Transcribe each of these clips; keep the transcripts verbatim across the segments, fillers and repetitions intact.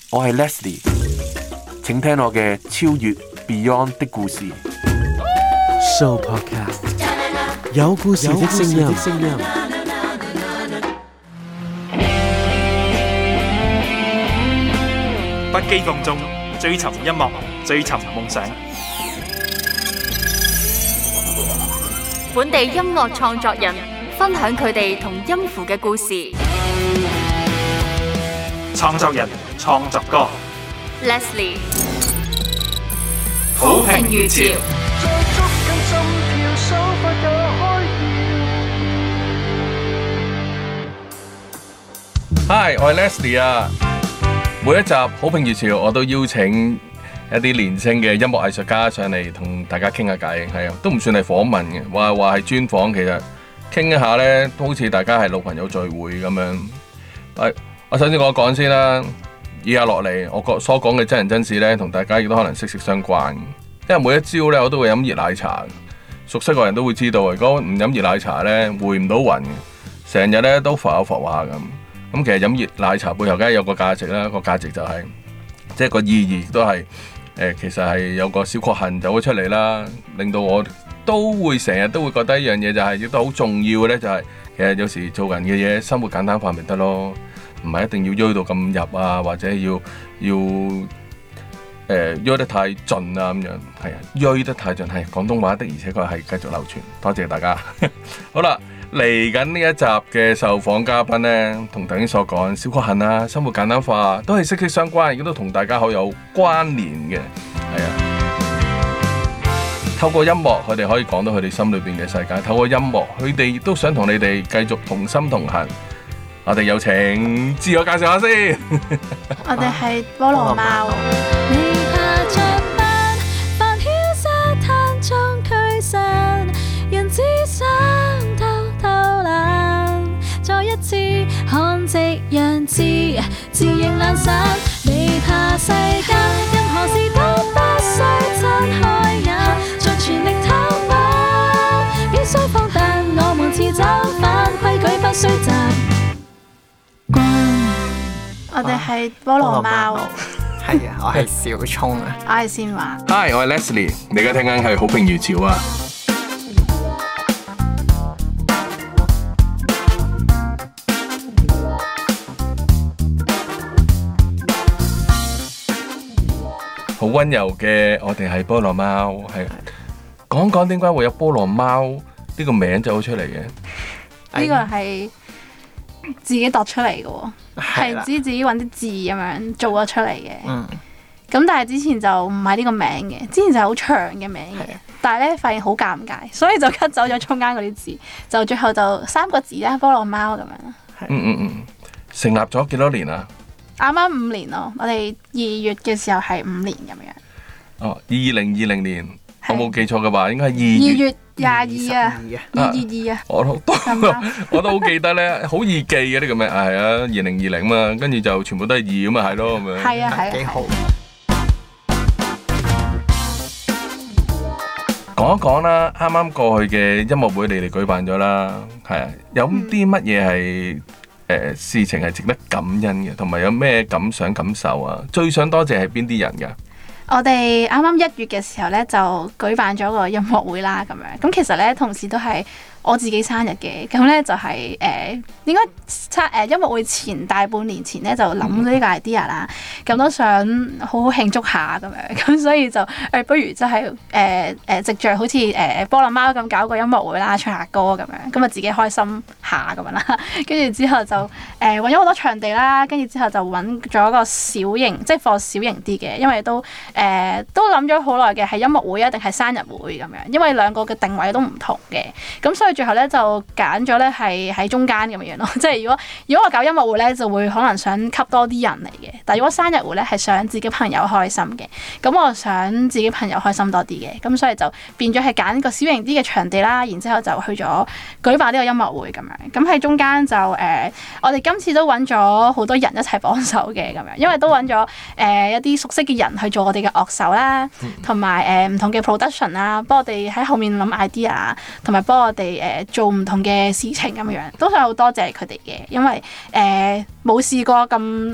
我係 Leslie， 請聽我嘅超越 Beyond 的故事。 Show Podcast 有故事的聲音。 不羈放縱，追尋音樂，追尋夢想。 本地音樂創作人分享佢哋同音符嘅故事。 創作人創作歌 Leslie 好評如潮。 Hi， 我係 Leslie 啊。每一集好評如潮，我都邀請一啲年輕嘅音樂藝術家上嚟同大家傾下偈，係啊，都唔算係訪問嘅，話話係專訪，其實傾一下呢，都好似大家係老朋友聚會咁樣。誒，我首先我講先啦，以下落嚟我所講嘅真人真事呢，同大家亦都可能息息相關。因為每一朝呢，我都會飲熱奶茶，熟悉嘅人都會知道，如果唔飲熱奶茶呢，回唔到魂，成日呢都浮下浮下咁。咁其實飲熱奶茶背後梗係有個價值啦，個價值就係、是、即係個意義都係。誒，其實係有個小確幸走咗出嚟啦，令到我都會成日都會覺得一樣嘢就係亦都好重要嘅咧，就係其實有時做人嘅嘢，生活簡單化咪得咯，唔係一定要喐到咁入啊，或者要要誒喐得太盡啊咁樣，係啊，喐得太盡係廣東話的，而且確係繼續流傳。多謝大家。好啦，嚟緊呢一集嘅受訪嘉賓呢，同頭先所講小確幸啊，生活簡單化都係息息相關，亦都同大家好有關聯嘅，係啊。透過音樂，佢哋可以講到佢哋心裏邊嘅世界；透過音樂，佢哋亦都想同你哋繼續同心同行。我哋有請自我介紹下先。 我哋係菠蘿貓。 看夕陽自自認懶散，未怕世間任何事都不需睜開眼，盡全力投奔，必須放膽，我們似走反規矩，不需習慣。 我哋係菠蘿貓。 係啊，我係小聰啊。 我係善華。 Hi， 我係 Leslie， 你而家聽緊係好評如潮啊。好溫柔嘅，我哋係菠蘿貓，係講講點解會有菠蘿貓呢個名走出嚟嘅？ 呢個係自己度出嚟嘅喎，係唔知自己揾啲字咁樣做咗出嚟嘅。嗯，咁但係之前就唔係呢個名嘅，之前就係好長嘅名嘅，但係咧發現好尷尬，所以就 cut 走咗中間嗰啲字，就最後就三個字啦，菠蘿貓咁樣。 嗯嗯嗯，成立咗幾多年啊？ 啱啱五年咯，我哋二月嘅時候係五年咁樣。 哦，二零二零年，我冇記錯嘅話，應該係二月廿二啊，二二二啊。 我都我都好記得咧，好易記嘅呢個名啊，係啊，二零二零嘛，跟住就全部都係二咁啊，係咯咁樣。 係啊係啊， 幾好。 講一講啦，啱啱過去嘅音樂會你哋舉辦咗啦，係啊，有啲乜嘢係？誒、呃、事情係值得感恩嘅，同埋有咩感想感受啊？最想多謝係邊啲人㗎？ 我哋啱啱一月嘅時候咧，就舉辦咗個音樂會啦，咁樣咁其實咧，同時都係我自己生日嘅，咁咧就係、是、誒、呃、應該差誒、呃、音樂會前大半年前咧就諗咗呢個 idea 啦，咁、嗯、都想好好慶祝下咁樣，咁所以就誒、呃、不如就係誒誒藉著好似誒、呃、菠蘿貓咁搞個音樂會啦，唱下歌咁樣，咁啊自己開心下咁樣啦，跟住之後就誒揾咗好多場地啦，跟住之後就揾咗個小型，即係放小型啲嘅，因為都誒、呃、都諗咗好耐嘅係音樂會啊定係生日會咁樣，因為兩個嘅定位都唔同嘅，咁所以最後咧就揀咗咧係喺中間咁樣樣咯，即係如果如果我搞音樂會咧就會可能想吸多啲人嚟嘅，但係如果生日會咧係想自己朋友開心嘅，咁我想自己朋友開心多啲嘅，咁所以就變咗係揀個小型啲嘅場地啦，然之後就去咗舉辦呢個音樂會咁樣，咁喺中間就誒、呃、我哋今次都揾咗好多人一齊幫手嘅咁樣，因為都揾咗誒一啲熟悉嘅人去做我哋嘅樂手啦，同埋誒唔同嘅 production 啦，幫我哋喺後面諗 idea， 同埋幫我哋誒、呃、做唔同嘅事情咁樣，都想好多謝佢哋嘅，因為誒冇試過咁大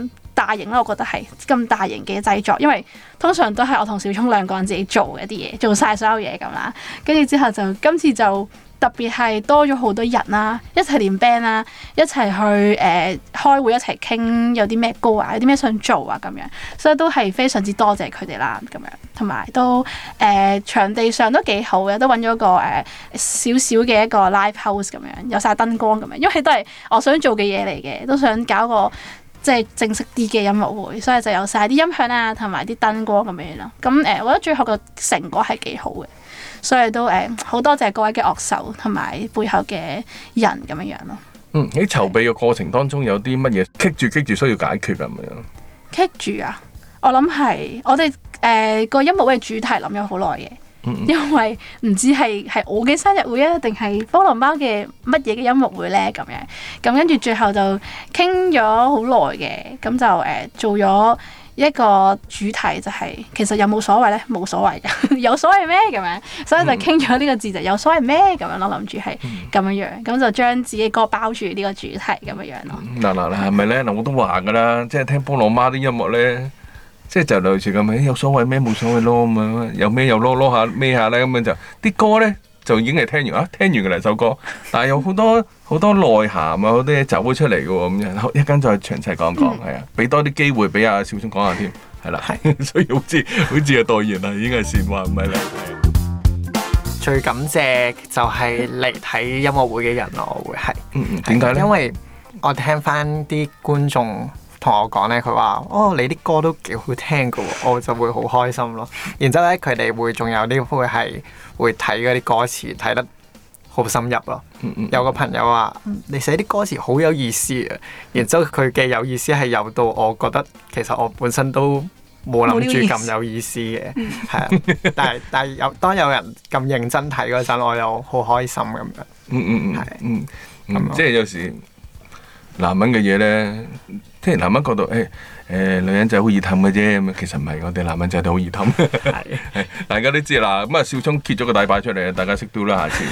大型啦，我覺得係咁大型嘅製作，因為通常都係我同小聰兩個人自己做嘅啲嘢，做晒所有嘢咁啦。跟住之後就今次就特別係多咗好多人啦，一齊練 band 啦，一齊去誒、呃、開會，一齊傾有啲咩歌啊，有啲咩想做啊咁樣，所以都係非常之多謝佢哋啦咁樣，同埋都誒、呃、場地上都幾好嘅，都揾咗個誒少少嘅一個 live house 咁樣，有晒燈光咁樣，因為都係我想做嘅嘢嚟嘅，都想搞個即係正式啲嘅音樂會，所以就有晒啲音響啊，同埋啲燈光咁樣咯。咁誒、呃，我覺得最後個成果係幾好嘅。所以都誒好多謝各位嘅樂手同埋背後嘅人咁樣樣咯。 嗯，喺籌備嘅過程當中有啲乜嘢棘住棘住需要解決咁樣？ 棘住啊！我諗係我哋誒個音樂會嘅主題諗咗好耐嘅， 嗯嗯因為唔知係係我嘅生日會啊，定係菠蘿貓嘅乜嘢嘅音樂會咧咁樣。咁跟住最後就傾咗好耐嘅，咁就誒、呃、做咗一個主題就係、是、其實有冇所謂咧？冇所謂嘅，有所謂咩咁樣？所以就傾咗呢個字就有所謂咩咁樣咯，諗住係咁樣樣，咁就將自己歌包住呢個主題咁樣樣咯。 嗱嗱嗱，係咪咧？嗱，我都話噶啦，即係聽菠蘿媽啲音樂咧，即係就類似咁樣，有所謂咩？冇所謂咯咁樣，有咩又攞攞下孭下咧咁樣就啲歌咧。就已經係聽完啊，聽完嘅兩首歌，但係有好多好多內涵啊，好多嘢走咗出嚟嘅喎，咁樣一陣再詳細講講，係啊、嗯，俾多啲機會俾阿小聰講下添，係啦，所以好似好似係代言啦，已經係善話唔係啦。 最感謝就係嚟睇音樂會嘅人咯，我會係， 嗯嗯，點解咧？ 因為我聽翻啲觀眾同我講咧，佢話：哦，你啲歌都幾好聽嘅喎，我就會好開心咯。然之後咧，佢哋會仲有啲會係會睇嗰啲歌詞，睇得好深入咯。 嗯嗯、 有個朋友話：你寫啲歌詞好有意思啊！然之後佢嘅有意思係有到我覺得其實我本身都冇諗住咁有意思嘅，係啊。但係但係有當有人咁認真睇嗰陣，我又好開心咁樣。 嗯嗯嗯， 係嗯嗯，即係有時男人嘅嘢咧。即係男人覺得誒誒、欸、女人仔好易氹嘅啫，咁其實唔係，我哋男人仔都好易氹。係，大家都知啦。咁啊，少聰揭咗個底牌出嚟，大家識到啦，下次。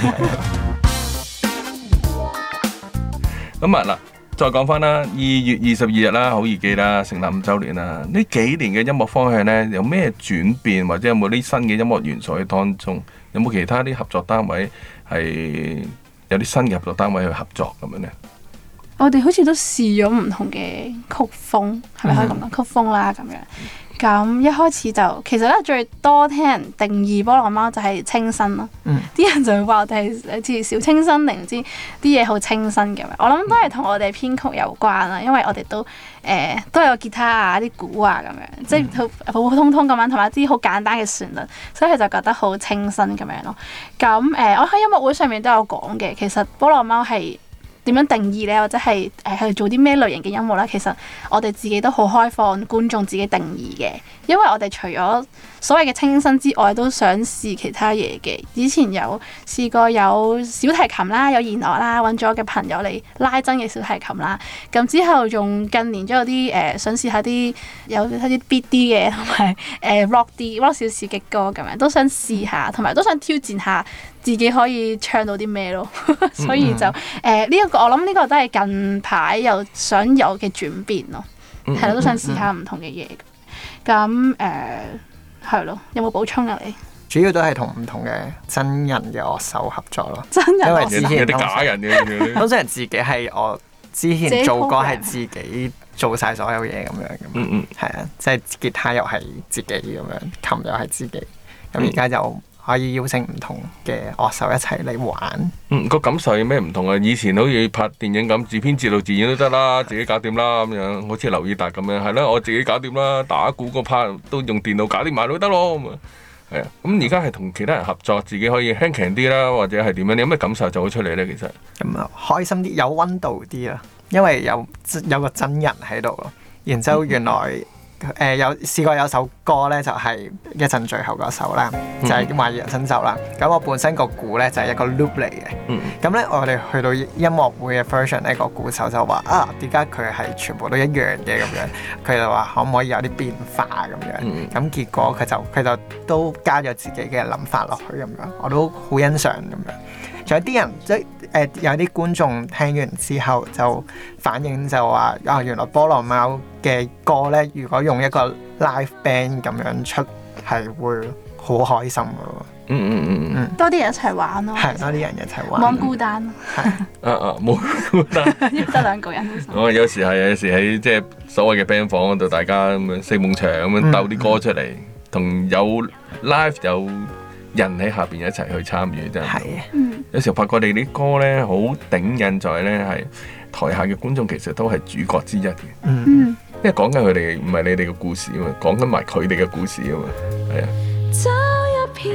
咁啊嗱，再講翻啦，二月二十二日啦，好易記啦，成立五週年啦。呢幾年嘅音樂方向咧，有咩轉變，或者有冇啲新嘅音樂元素喺當中？有冇其他啲合作單位係有啲新嘅合作單位去合作咁樣咧？ 我哋好似都試咗唔同嘅曲風，係咪可以咁講？曲風啦咁樣。咁一開始就其實咧最多聽人定義菠蘿貓就係清新咯。啲、嗯、人就會話我哋係好似小清新定唔知啲嘢好清新咁樣。我諗都係同我哋編曲有關啦，因為我哋都誒、呃、都有吉他啊、啲鼓啊咁樣，即係好普普通通咁樣，同埋啲好簡單嘅旋律，所以佢就覺得好清新咁樣咯。咁誒、呃，我喺音樂會上面都有講嘅，其實菠蘿貓係點樣定義咧，或者係誒去做啲咩類型嘅音樂咧？其實我哋自己都好開放觀眾自己定義嘅，因為我哋除咗所謂嘅清新之外，都想試其他嘢嘅。以前有試過有小提琴啦，有弦樂啦，揾咗嘅朋友嚟拉真嘅小提琴啦。咁之後仲近年都有啲誒、呃、想試下啲有一啲 beat 啲嘅，同埋誒 rock 啲 rock 少少嘅歌咁樣，都想試下，同埋都想挑戰下自己可以唱到啲咩咯。所以就誒呢一個我諗呢個都係近排又想有嘅轉變咯，係啦、嗯，都想試下唔同嘅嘢。咁誒係咯，有冇補充啊你？ 主要都係同唔同嘅真人嘅樂手合作咯， 真人因為之前有啲假人嘅， 通常自己係我之前做歌係自己做晒所有嘢咁樣嘅， 嗯嗯， 係啊，即係吉他又係自己咁樣，琴又係自己，咁而家就可以邀請唔同嘅樂手一齊嚟玩。 嗯，個感受有咩唔同啊？以前好似拍電影咁，自編自導自演都得啦，自己搞掂啦咁樣，好似劉以達咁樣，係啦，我自己搞掂啦，打鼓個 part 都用電腦搞掂埋都得咯咁啊，係啊。咁而家係同其他人合作，自己可以輕鬆啲啦，或者係點樣？你有咩感受做咗出嚟咧？其實咁啊，開心啲，有溫度啲啦，因為有有個真人喺度咯。然之後原來。嗯誒、呃、有試過有首歌咧，就係、是、一陣最後嗰首啦，就係、是《懷疑人生就》啦。咁我本身個鼓咧就係、是、一個 loop 嚟嘅。咁咧、嗯、我哋去到音樂會嘅 version 呢個鼓手就話啊，點解佢係全部都一樣嘅咁樣？佢就話可唔可以有啲變化咁樣？咁、嗯、結果佢就佢就都加咗自己嘅諗法落去咁樣，我都好欣賞咁樣。 仲有啲人即係誒有啲觀眾聽完之後就反映就話啊，原來菠蘿貓嘅歌咧，如果用一個 live band 咁樣出，係會好開心噶咯。 嗯嗯嗯嗯， 多啲人一齊玩咯， 係多啲人一齊玩， 冇咁孤單， 係啊啊冇孤單， 得兩個人。 我有時係有時喺即係所謂嘅 band 房嗰度，大家咁樣四埲牆咁樣鬥啲歌出嚟，同、嗯、有 live 有人喺下邊一齊去參與真係。係啊，嗯、有時候發覺你啲歌咧好頂印在咧係台下嘅觀眾其實都係主角之一嘅。嗯，因為講緊佢哋唔係你哋嘅故事啊嘛，講緊埋佢哋嘅故事啊嘛，係啊。 找一片，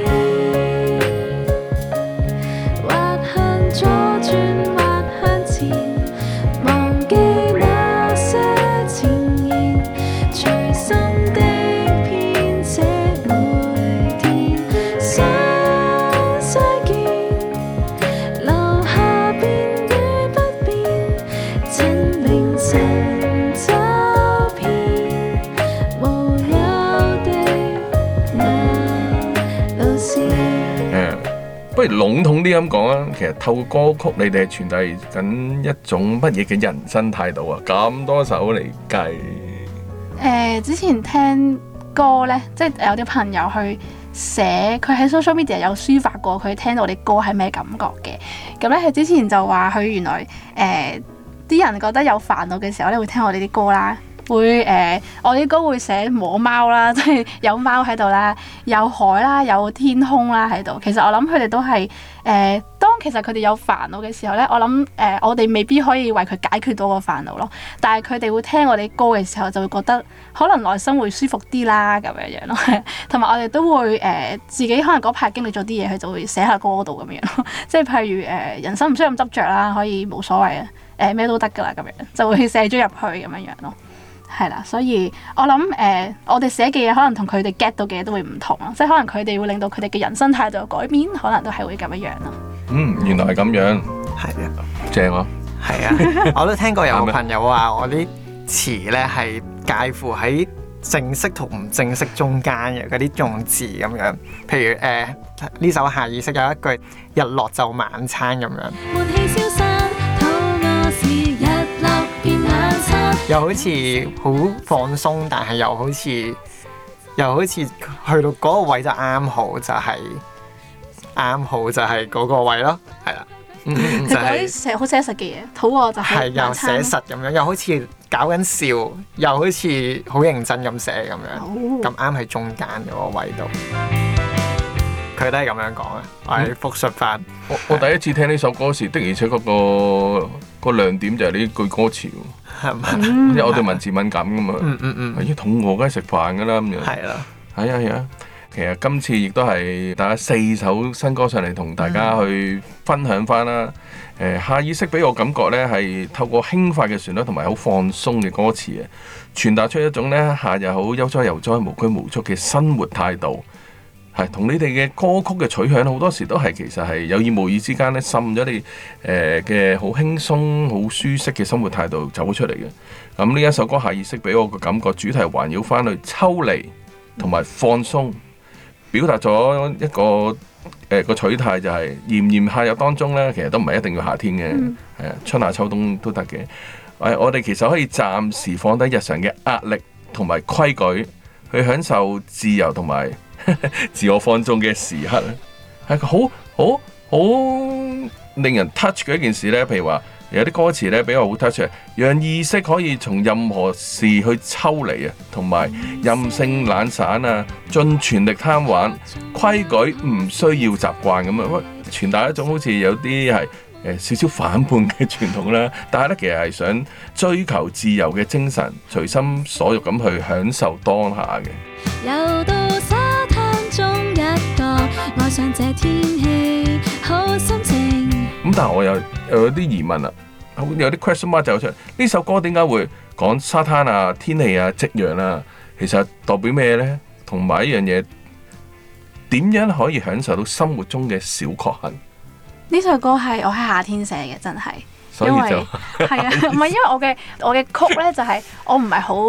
或向左轉，或向前，忘記那些前言，隨心的編寫每天，想再見，留下變與不變，趁凌晨走遍無憂的那路線。 不如籠統啲咁講啊，其實透過歌曲，你哋係傳遞緊一種乜嘢嘅人生態度啊？咁多首嚟計。 誒、呃，之前聽歌咧，即係有啲朋友去寫，佢喺 social media 有抒發過佢聽到我哋歌係咩感覺嘅。咁咧，佢之前就話佢原來誒啲、呃、人覺得有煩惱嘅時候咧，會聽我哋啲歌啦。會誒、呃，我啲歌會寫摸貓啦，即係有貓喺度啦，有海啦，有天空啦喺度。其實我諗佢哋都係誒、呃，當其實佢哋有煩惱嘅時候咧，我諗誒、呃，我哋未必可以為佢解決到個煩惱咯。但係佢哋會聽我哋歌嘅時候，就會覺得可能內心會舒服啲啦，咁樣樣咯。同埋我哋都會誒、呃，自己可能嗰排經歷咗啲嘢，佢就會寫下歌度咁樣咯。即係譬如誒、呃，人生唔需要咁執着啦，可以冇所謂啊，誒、呃、咩都得噶啦，咁樣就會寫咗入去咁樣樣咯。係啦，所以我諗誒、呃，我哋寫嘅嘢可能同佢哋 get 到嘅嘢都會唔同咯，即係可能佢哋會令到佢哋嘅人生態度有改變，可能都係會咁樣樣咯。 嗯，原來係咁樣， 係啊， 正啊， 係啊，我都聽過有個朋友話我啲詞咧係介乎喺正式同唔正式中間嘅嗰啲用字咁樣，譬如誒呢、呃、首下意識有一句日落就晚餐咁樣。又好似好放鬆，但係又好似又好似去到嗰個位就啱好，就係、是、啱好就係嗰個位咯，係啦。嗯、就係、是、 寫好寫實嘅嘢，肚餓就係又寫實咁樣，又好似搞緊笑，又好似好認真咁寫咁樣，咁啱喺中間嗰個位度。佢都係咁樣講啊！我係復述翻。 我我第一次聽呢首歌時，的而且確個個亮點就係呢句歌詞， 係咪？ 因為我對文字敏感噶嘛。 嗯嗯嗯。 咦，肚餓梗係食飯噶啦咁樣。 係啦。 係啊係啊。其實今次亦都係大家四首新歌上嚟同大家去分享翻啦。誒，下意識俾我感覺咧係透過輕快嘅旋律同埋好放鬆嘅歌詞啊，傳達出一種咧夏日好悠哉悠哉無拘無束嘅生活態度。係同你哋嘅歌曲嘅取向好多時都係其實係有意無意之間咧滲咗你誒嘅好輕鬆、好舒適嘅生活態度走出嚟嘅。咁呢一首歌下意識俾我個感覺主題環繞翻去抽離同埋放鬆，表達咗一個誒、呃、個取態就係炎炎夏日當中咧，其實都唔係一定要夏天嘅，係啊、嗯，春夏秋冬都得嘅。誒、呃，我哋其實可以暫時放低日常嘅壓力同埋規矩，去享受自由同埋自我放縱嘅時刻咧，係個好好好令人 touch 嘅一件事咧。譬如話有啲歌詞咧比較好 touch 嘅，讓意識可以從任何事去抽離啊，同埋任性懶散啊，盡全力貪玩，規矩唔需要習慣咁啊，傳達一種好似有啲係誒少少反叛嘅傳統啦。但係咧其實係想追求自由嘅精神，隨心所欲咁去享受當下嘅。 又到沙灘中一個愛上這天氣好心情。 咁但係我有有啲疑問啦，有啲 question mark 就出嚟。呢首歌點解會講沙灘啊、天氣啊、夕陽啊？其實代表咩呢？同埋一樣嘢，點樣可以享受到生活中嘅小確幸？ 呢首歌係我喺夏天寫嘅，真係。 所以就係啊，唔係因為我嘅我嘅曲咧，就係、是、我唔係好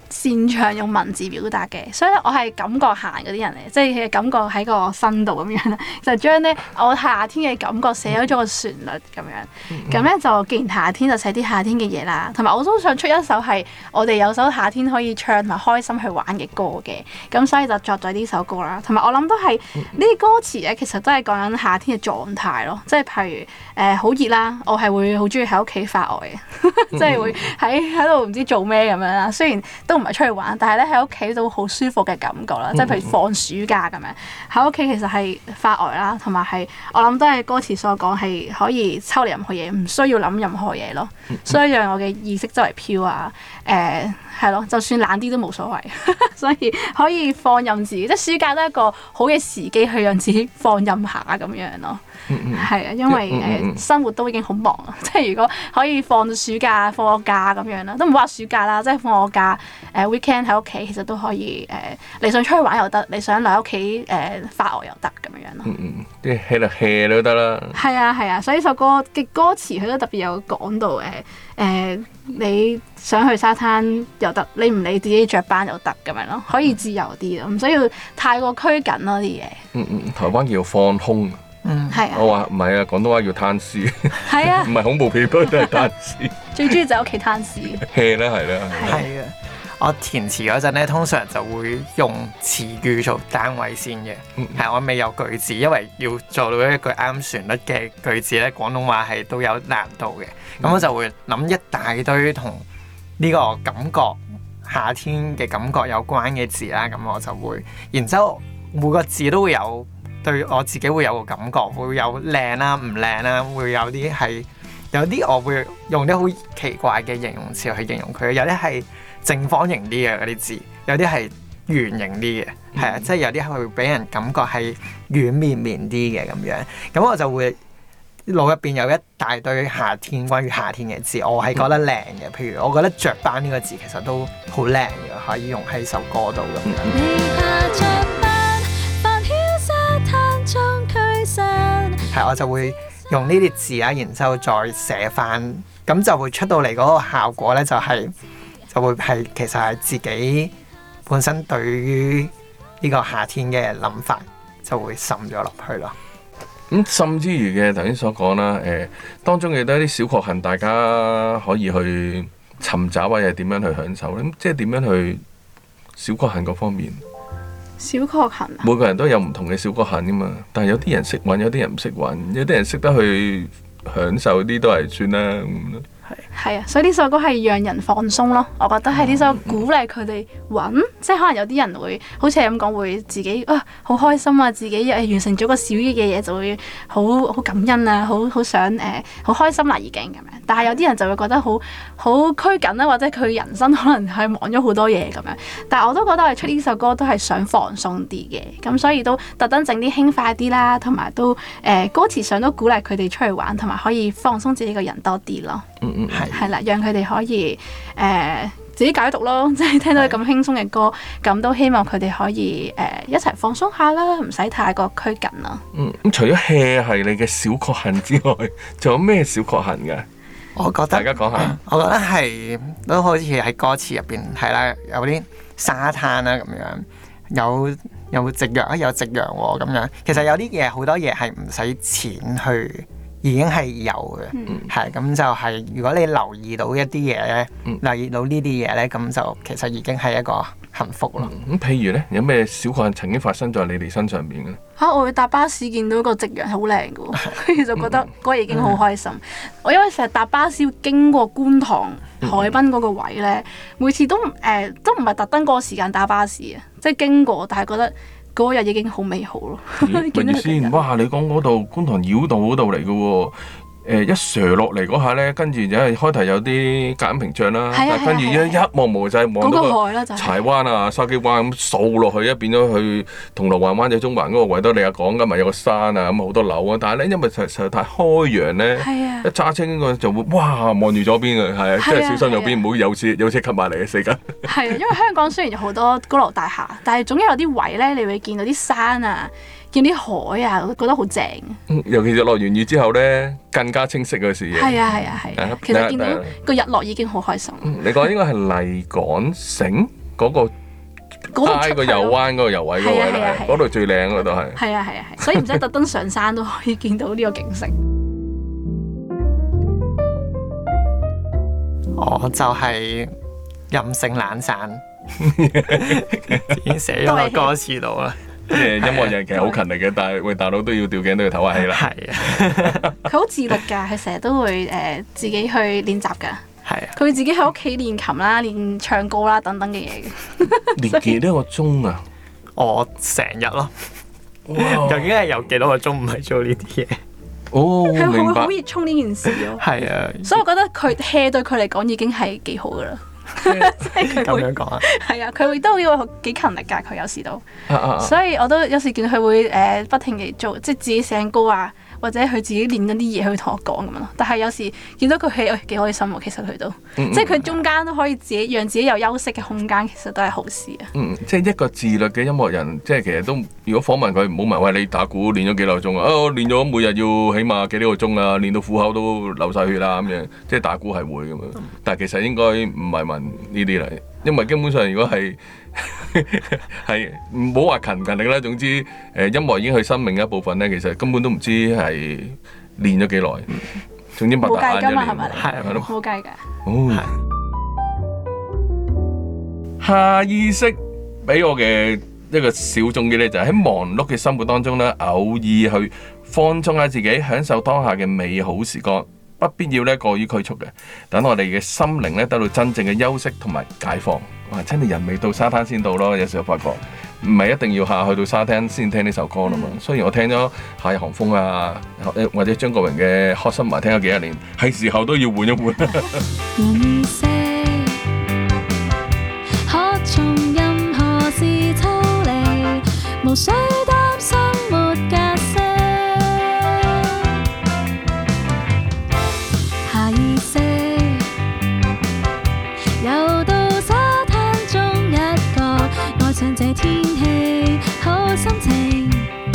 擅長用文字表達嘅，所以咧我係感覺行嗰啲人嚟，即係感覺喺個身度咁樣啦，就將咧我夏天嘅感覺寫咗個旋律咁樣。咁咧就既然夏天就寫啲夏天嘅嘢啦，同埋我都想出一首係我哋有首夏天可以唱同埋開心去玩嘅歌嘅，咁所以就作咗呢首歌啦。同埋我諗都係呢啲歌詞咧，其實都係講緊夏天嘅狀態咯，即係譬如誒好熱啦，我係會好中意喺屋企發呆嘅，即係會喺喺度唔知做咩咁樣啦。雖然都唔係出去玩，但係咧喺屋企都好舒服嘅感覺啦。即係譬如放暑假咁樣喺屋企，其實係發呆啦，同埋係我諗都係歌詞所講係可以抽離任何嘢，唔需要諗任何嘢咯。所以讓我嘅意識周圍飄啊，誒係咯，就算懶啲都冇所謂，所以可以放任自己。即係暑假都係一個好嘅時機去讓自己放任下咁樣咯。係啊，因為誒、呃、生活都已經好忙啦，即係如果可以放暑假放個假咁樣啦，都唔好話暑假啦，即係放個假誒、呃、weekend 喺屋企，其實都可以誒、呃，你想出去玩又得，你想留喺屋企誒發呆又得咁樣咯。嗯嗯， 即係 hea 就 hea 都得啦。係啊係啊，所以呢首歌嘅歌詞佢都特別有講到誒誒、呃，你想去沙灘又得，你唔理自己着班又得咁樣咯，可以自由啲咯，唔需要太過拘謹咯啲嘢。嗯嗯，台灣叫放空。 嗯，係啊。 我話唔係啊，廣東話叫攤屍。 係啊。 唔係恐怖片，都係攤屍。 最中意就喺屋企攤屍。 hea 啦，係啦。 係啊，我填詞嗰陣咧，通常就會用詞語做單位先嘅。係、嗯、我未有句子，因為要做到一句啱旋律嘅句子咧，廣東話係都有難度嘅。咁、嗯、我就會諗一大堆同呢個感覺、夏天嘅感覺有關嘅字啦。咁我就會，然之後每個字都會有。對我自己會有個感覺，會有靚啦、唔靚啦，會有啲係有啲我會用啲好奇怪嘅形容詞去形容佢，有啲係正方形啲嘅嗰啲字，有啲係圓形啲嘅，係、嗯、啊，即係有啲係會俾人感覺係軟綿綿啲嘅咁樣。咁我就會腦入邊有一大堆夏天關於夏天嘅字，我係覺得靚嘅。譬如我覺得着班呢個字其實都好靚嘅，可以用喺首歌度咁樣。係，我就會用呢啲字啊，然之後再寫翻，咁就會出到嚟嗰個效果咧，就係、是、就會係其實係自己本身對於呢個夏天嘅諗法就會滲咗落去咯。 咁滲之餘嘅頭先所講啦，誒、呃、當中亦都係啲小確幸，大家可以去尋找或者點樣去享受咧？咁即係點樣去小確幸嗰方面？ 小確幸啊！ 每個人都有唔同嘅小確幸噶嘛，但係有啲人識揾，有啲人唔識揾，有啲人識得去享受啲都係算啦咁咯。 係係啊，所以呢首歌係讓人放鬆咯。我覺得係呢首鼓勵佢哋揾，嗯、即係可能有啲人會好似係咁講，會自己啊好開心啊，自己誒完成咗個小嘅嘢就會好好感恩啊，好好想誒好、呃、開心啦已經咁樣。但係有啲人就會覺得好好拘謹啦，或者佢人生可能係忙咗好多嘢咁樣。但係我都覺得我哋出呢首歌都係想放鬆啲嘅，咁所以都特登整啲輕快啲啦，同埋都誒、呃、歌詞上都鼓勵佢哋出去玩，同埋可以放鬆自己個人多啲咯。嗯嗯，係係啦，讓佢哋可以誒、呃、自己解讀咯，即係聽到咁輕鬆嘅歌，咁都希望佢哋可以誒、呃、一齊放鬆下啦，唔使太過拘謹咯。嗯，咁除咗 hea 係你嘅小確幸之外，仲有咩小確幸嘅？ 我覺得大家講下， 我覺得係都好似喺歌詞入邊係啦，有啲沙灘啦咁樣，有有夕陽啊，有夕陽喎咁樣。其實有啲嘢好多嘢係唔使錢去。已經係有嘅，係咁、嗯、就係、是、如果你留意到一啲嘢咧，嗯、留意到呢啲嘢咧，咁就其實已經係一個幸福咯。咁、 嗯、譬如咧，有咩小確幸曾經發生在你哋身上邊嘅咧？ 嚇、啊！我會搭巴士見到個夕陽係好靚嘅喎，跟住就覺得嗰日已經好開心。嗯、我因為成日搭巴士經過觀塘海濱嗰個位咧，每次都誒、呃、都唔係特登嗰個時間搭巴士啊，即係經過，但係覺得嗰日已經好美好咯。 咪住先，哇！你講嗰度觀塘繞道嗰度嚟嘅喎。誒一瀡落嚟嗰下咧，跟住就係開頭有啲隔音屏障啦，跟住一一望無際望到個柴灣啊、筲箕灣咁掃落去，一變咗去銅鑼灣灣仔中環嗰個位都你又講緊咪有個山啊，咁好多樓啊，但係咧因為實實在太開揚咧，一揸車嗰個就會哇望住左邊嘅，係啊，即係小心右邊唔好有車有車吸埋嚟嘅死緊。係啊，因為香港雖然有好多高樓大廈，但係總有啲位咧，你會見到啲山啊。 見啲海啊，覺得好正。 嗯尤其是落完雨之後咧，更加清晰嘅視野。 係啊係啊係啊，其實見到個日落已經好開心。 嗯你講應該係麗港城嗰個嗰挨個右灣嗰個右位嗰位啦，嗰度最靚嗰度係。 係啊係啊係，所以唔使特登上山都可以見到呢個景色。 我就係任性懶散，已經寫咗個歌詞度啦。 即係音樂人其實好勤力嘅，但係喂大佬都要吊頸都要唞下氣啦。 係啊， 佢好自律㗎，佢成日都會誒、呃、自己去練習㗎。 係啊， 佢會自己喺屋企練琴啦、練唱歌啦等等嘅嘢嘅。 練幾多個鐘啊？ 我成日咯。究竟係有幾多個鐘唔係做呢啲嘢？ 哦， 佢會明白好。熱衷呢件事咯。 係啊， 所以我覺得佢 hea 對佢嚟講已經係幾好㗎啦。即係佢咁會樣講啊。 係啊，佢會都要幾勤力㗎，佢有時都。 啊啊啊所以我都有時見佢會誒、呃、不停地做，即係自己寫緊歌啊，或者佢自己練緊啲嘢，佢會同我講咁樣咯。但係有時見到佢係誒幾開心喎，其實佢都， 嗯嗯即係佢中間都可以自己讓自己有休息嘅空間，其實都係好事啊。 嗯，即係一個自律嘅音樂人，即係其實都如果訪問佢，唔好問喂你打鼓練咗幾耐鐘啊？啊，我練咗每日要起碼幾多個鐘啊，練到虎口都流晒血啦咁樣，即係打鼓係會咁樣。但係其實應該唔係問呢啲嚟，因為基本上如果係係唔好話勤唔勤力啦，總之誒、呃、音樂已經係生命嘅一部分咧，其實根本都唔知係練咗幾耐。總之擘冇計㗎嘛， 大眼就練係咪？ 係咯。 冇計㗎。 哦，下意識俾我嘅一個小總結咧，就係喺忙碌嘅生活當中咧，偶爾去放縱下自己，享受當下嘅美好時光，不必要咧過於拘束嘅。等我哋嘅心靈咧得到真正嘅休息同埋解放。哇！真係人未到沙灘先到咯，有時候發覺唔係一定要下去到沙灘先聽呢首歌啦嘛。 嗯、 雖然我聽咗夏日寒風啊，或者張國榮嘅《學生埋》聽咗幾多年，係時候都要換一換。 人識可從任何事抽離，無需擔心沒格式。下意識游到沙灘中一角，愛上這天氣好心情，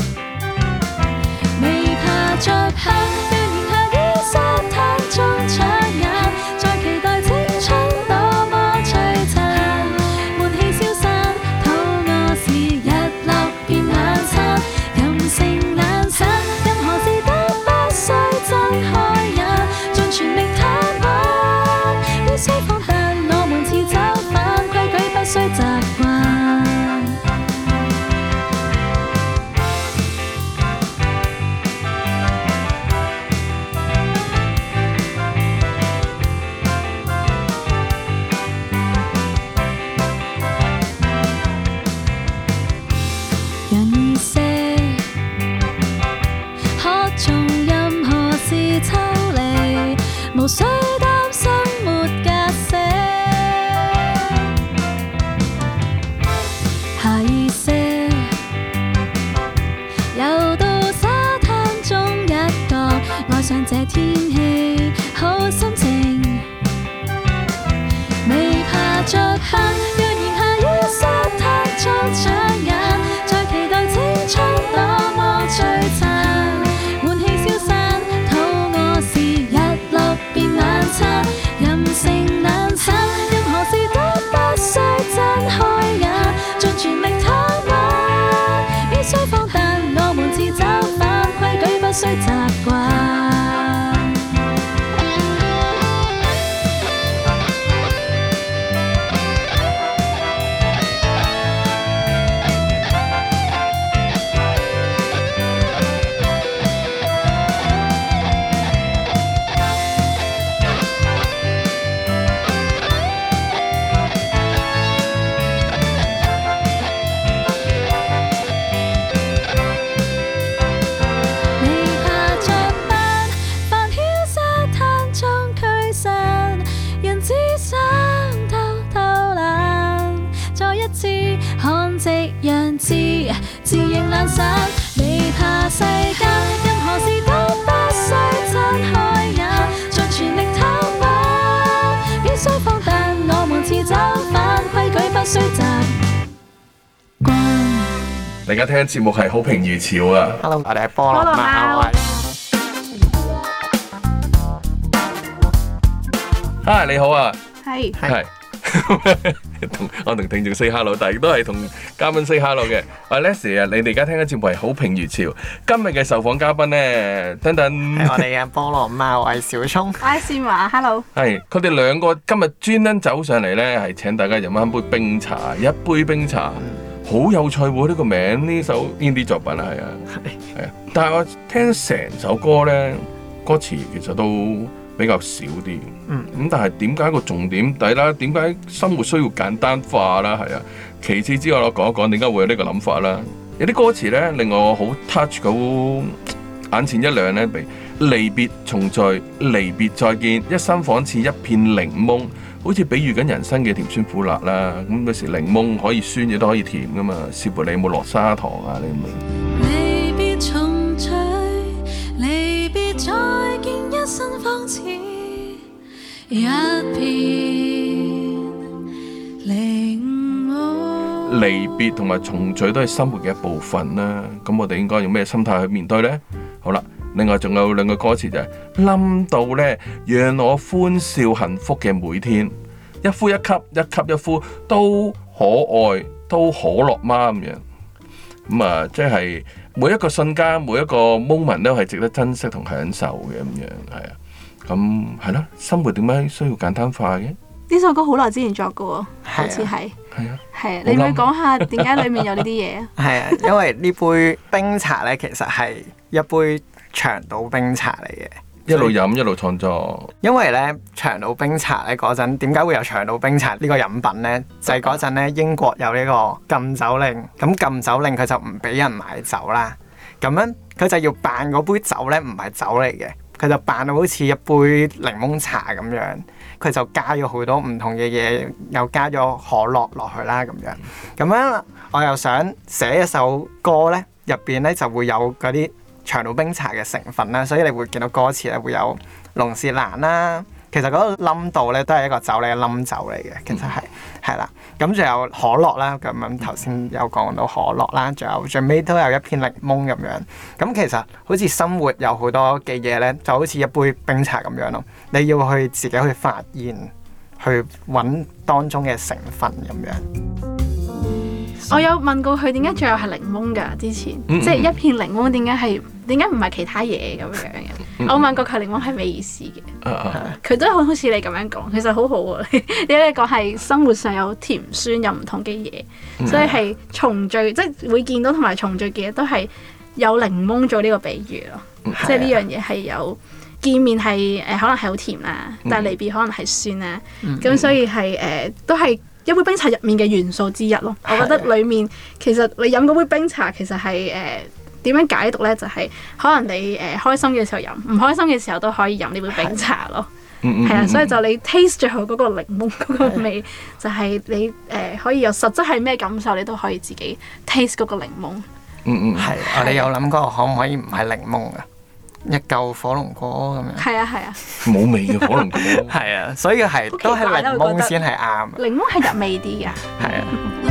未怕着黑，讓炎夏於沙灘中搶眼，在期待青春多麼璀璨，悶氣消散，肚餓時日落變晚餐，任性懶散，任何事都不需睜開眼，盡全力貪玩，必須放膽，我們似走反規矩，不需習慣。讓意識可從任何事抽離，無需擔心沒格式。下意識游到沙灘中一角，愛上這天氣好心情，未怕着黑，讓炎夏於沙灘中搶眼，在期待青春多麼璀璨，悶氣消散，肚餓時日落變晚餐，任性懶散，任何事都不需睜開眼，盡全力貪玩，必須放膽，我們似走反規矩，不需習慣。未怕着斑，煩囂沙灘中驅散，人只想偷偷懶，再一次看夕陽之自認懶散，未怕世間任何事都不需睜開眼，盡全力貪玩，必須放膽，我們似走反規矩，不需習慣。 你而家聽緊節目係好評如潮啊！ Hello，我哋係菠蘿貓。 嗨，你好啊！ 係係。同我同聽眾 say hello，但係亦都係同嘉賓 say hello 嘅。阿 Leslie 啊，你哋而家聽緊節目係好評如潮。今日嘅受訪嘉賓咧，等等係我哋嘅菠蘿貓，我係小聰。 我係善華，hello。 係佢哋兩個今日專登走上嚟咧，係請大家飲一杯冰茶，一杯冰茶，好有趣喎！呢個名呢首 indie 作品啊，係啊，係啊。但係我聽成首歌咧，歌詞其實都比較少啲，嗯，咁但係點解個重點第一啦？點解生活需要簡單化啦？係啊，其次之外我講一講點解會有呢個諗法啦。有啲歌詞咧令我好 touch 到眼前一亮咧，譬如離別重聚，離別再見，一生仿似一片檸檬，好似比喻緊人生嘅甜酸苦辣啦。咁有時檸檬可以酸亦都可以甜噶嘛，視乎你有冇落砂糖啊？你明？ 離別重聚，離別再見，一生仿似一片檸檬。 離別同埋重聚都係生活嘅一部分啦。咁我哋應該用咩心態去面對呢？好啦，另外仲有兩個歌詞就係冧到呢，讓我歡笑幸福嘅每天，一呼一吸，一吸一呼都可愛，都可樂嗎咁樣。咁啊，即係每一個瞬間，每一個 moment 都係值得珍惜同享受嘅咁樣，係啊。咁係咯，生活點解需要簡單化嘅？ 呢首歌好耐之前作嘅喎，好似係。 係啊。 係啊，你咪講下點解裡面有呢啲嘢啊？ 係啊，因為呢杯冰茶咧，其實係一杯長島冰茶嚟嘅。 一路飲一路創作。 因為咧長島冰茶咧嗰陣，點解會有長島冰茶呢個飲品咧？就係嗰陣咧英國有呢個禁酒令，咁禁酒令佢就唔俾人買酒啦。咁樣佢就要扮嗰杯酒咧唔係酒嚟嘅。佢就扮到好似一杯檸檬茶咁樣，佢就加咗好多唔同嘅嘢，又加咗可樂落去啦咁樣。咁樣我又想寫一首歌咧，入邊咧就會有嗰啲長島冰茶嘅成分啦，所以你會見到歌詞咧會有龍舌蘭啦。其實嗰個冧度咧都係一個酒嚟嘅冧酒嚟嘅，其實係係啦。咁仲有可樂啦，咁樣頭先有講到可樂啦，仲有最尾都有一片檸檬咁樣。咁其實好似生活有好多嘅嘢咧，就好似一杯冰茶咁樣咯。你要去自己去發現，去揾當中嘅成分咁樣。 我有問過佢點解最後係檸檬㗎？之前、嗯、即係一片檸檬，點解係點解唔係其他嘢咁樣嘅？嗯、我問過佢檸檬係咩意思嘅？佢、啊啊、都好好似你咁樣講，其實好好啊！你咧講係生活上有甜酸有唔同嘅嘢，嗯、所以係重聚，即係會見到同埋重聚嘅嘢都係有檸檬做呢個比喻咯。嗯、即係呢樣嘢係有見面係誒、呃、可能係好甜啦，但係離別可能係酸啦。咁、嗯、所以係誒、呃、都係一杯冰茶入面嘅元素之一咯。我覺得裡面其實你飲嗰杯冰茶其實係誒點樣解讀咧？就係、是、可能你誒、呃、開心嘅時候飲，唔開心嘅時候都可以飲呢杯冰茶咯。係啊，所以就你 taste 最後嗰個檸檬嗰個味，就係你誒、呃、可以有實質係咩感受，你都可以自己 taste 嗰個檸檬。 嗯嗯， 係。我哋有諗過可唔可以唔係檸檬啊？一嚿火龍果咁樣。係啊係啊。 冇味嘅火龍果。 係啊，所以係都係檸檬先係啱。 檸檬係入味啲㗎。 係啊。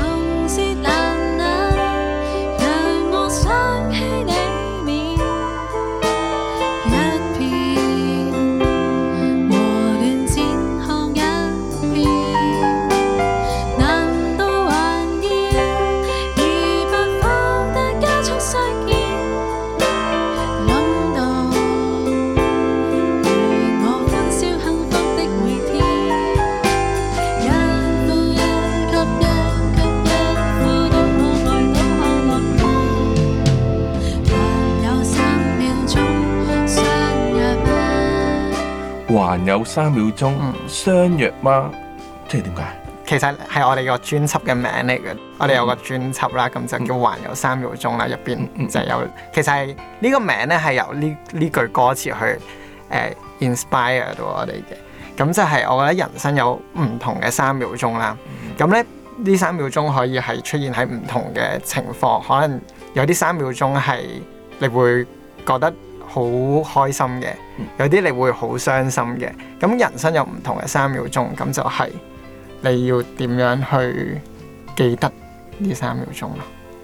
還有三秒鐘相約嗎？即係點解？ 其實係我哋個專輯嘅名嚟嘅。我哋有個專輯啦，咁就叫還有三秒鐘啦。入邊就有，其實係呢個名咧係由呢呢句歌詞去誒、呃、inspire 到我哋嘅。咁就係我覺得人生有唔同嘅三秒鐘啦。咁咧呢三秒鐘可以係出現喺唔同嘅情況，可能有啲三秒鐘係你會覺得好開心嘅，有啲你會好傷心嘅。咁人生有唔同嘅三秒鐘，咁就係你要點樣去記得呢三秒鐘咯。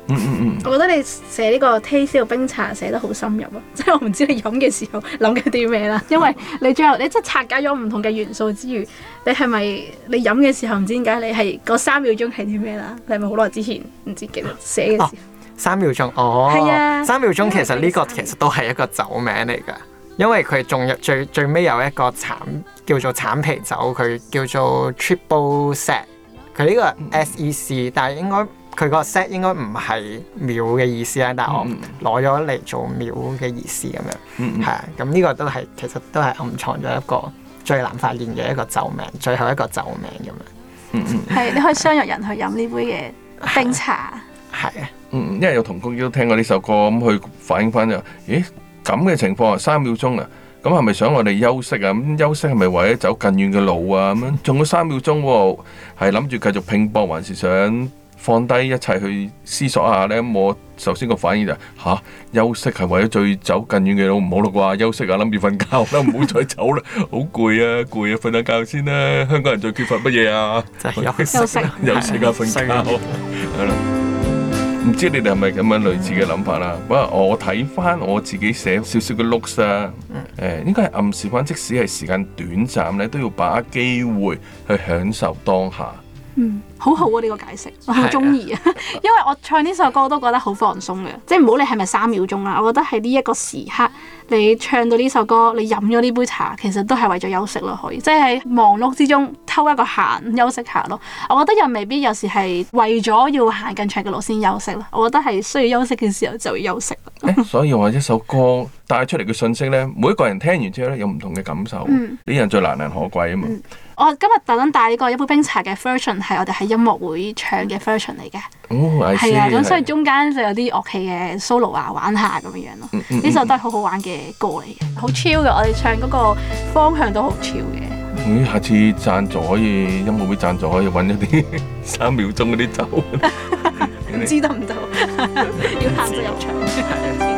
嗯嗯嗯， 我覺得你寫呢個 taste 呢個冰茶寫得好深入啊！即係我唔知你飲嘅時候諗緊啲咩啦，因為你最後你即係拆解咗唔同嘅元素之餘，你係咪你飲嘅時候唔知點解你係嗰三秒鐘係啲咩啦？你係咪好耐之前唔知記得寫嘅時候？哦三秒鐘哦， 係啊， 三秒鐘其實呢個其實都係一個酒名嚟㗎，因為佢仲有最最尾有一個橙叫做橙皮酒，佢叫做 Triple Sec， 佢呢個 S E C， 但係應該佢個 set 應該唔係秒嘅意思啦，但係我攞咗嚟做秒嘅意思咁樣，係啊，咁呢個都係其實都係暗藏咗一個最難發現嘅一個酒名，最後一個酒名咁樣。嗯嗯， 係你可以相約人去飲呢杯嘅冰茶。 係啊。 嗯，因為有同工都聽過呢首歌，咁佢反映翻就，咦咁嘅情況啊，三秒鐘啊，咁係咪想我哋休息啊？咁休息係咪為咗走更遠嘅路啊？咁樣仲有三秒鐘喎，係諗住繼續拼搏，還是想放低一切去思索下呢？咁我首先個反應就係、吓、休息係為咗最走更遠嘅路，唔好啦啩，休息啊，諗住瞓覺啦，唔好再走啦，好攰啊，攰啊，瞓下覺先啦。香港人最缺乏乜嘢啊？ 就係休息， 休息啊，瞓覺係啦。唔知你哋係咪咁樣類似嘅諗法啦？不過我睇翻我自己寫少少嘅 looks 啊，誒應該係暗示翻，即使係時間短暫咧，都要把握機會去享受當下。 嗯，好好啊！呢、這個解釋我好中意啊，因為我唱呢首歌我都覺得好放鬆嘅，即係唔好理係咪三秒鐘啦，我覺得喺呢一個時刻，你唱到呢首歌，你飲咗呢杯茶，其實都係為咗休息咯，可以，即係喺忙碌之中偷一個閒休息下咯。我覺得又未必有時係為咗要行更長嘅路先休息咯，我覺得係需要休息嘅時候就要休息。 欸、所以話一首歌帶出嚟嘅信息咧，每一個人聽完之後咧有唔同嘅感受，呢、嗯、樣最難能可貴啊嘛。嗯我今日特登帶呢個一杯冰茶嘅 version 係我哋喺音樂會唱嘅 version 嚟嘅，係啊，咁所以中間就有啲樂器嘅 solo 啊，玩下咁樣樣咯。呢、嗯嗯、首都係好好玩嘅歌嚟嘅，好 chill 嘅，我哋唱嗰個方向都好 chill 嘅。 咦、嗯，下次贊助可以音樂會贊助可以揾一啲三秒鐘嗰啲酒， 唔知得唔得？要限制入場。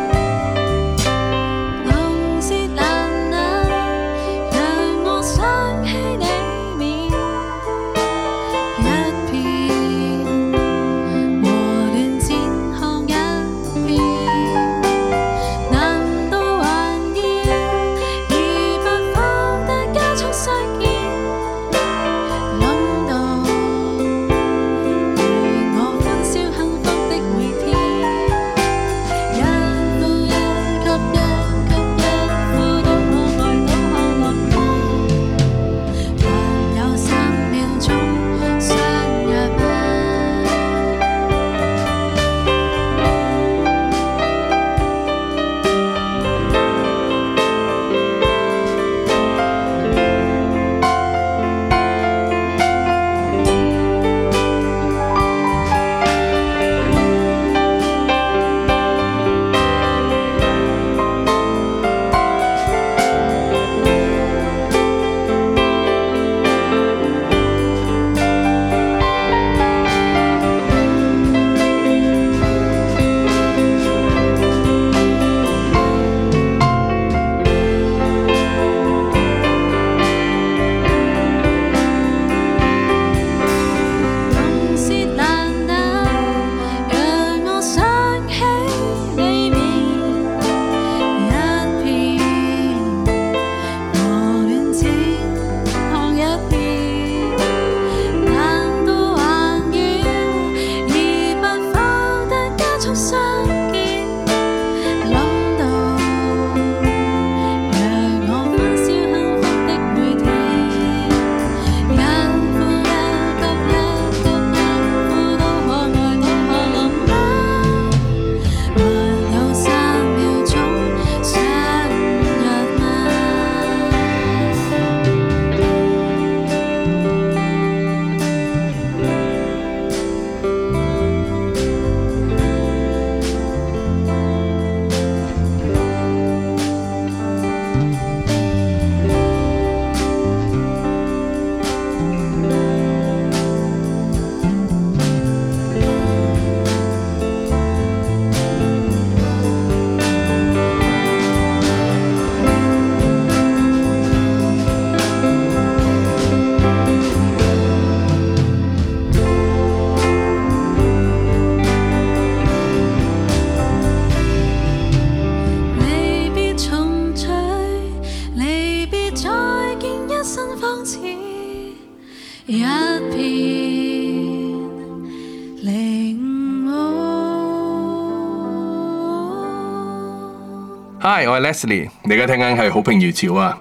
人領悟。 Hi，我係 Leslie，你而家聽緊係好評如潮啊！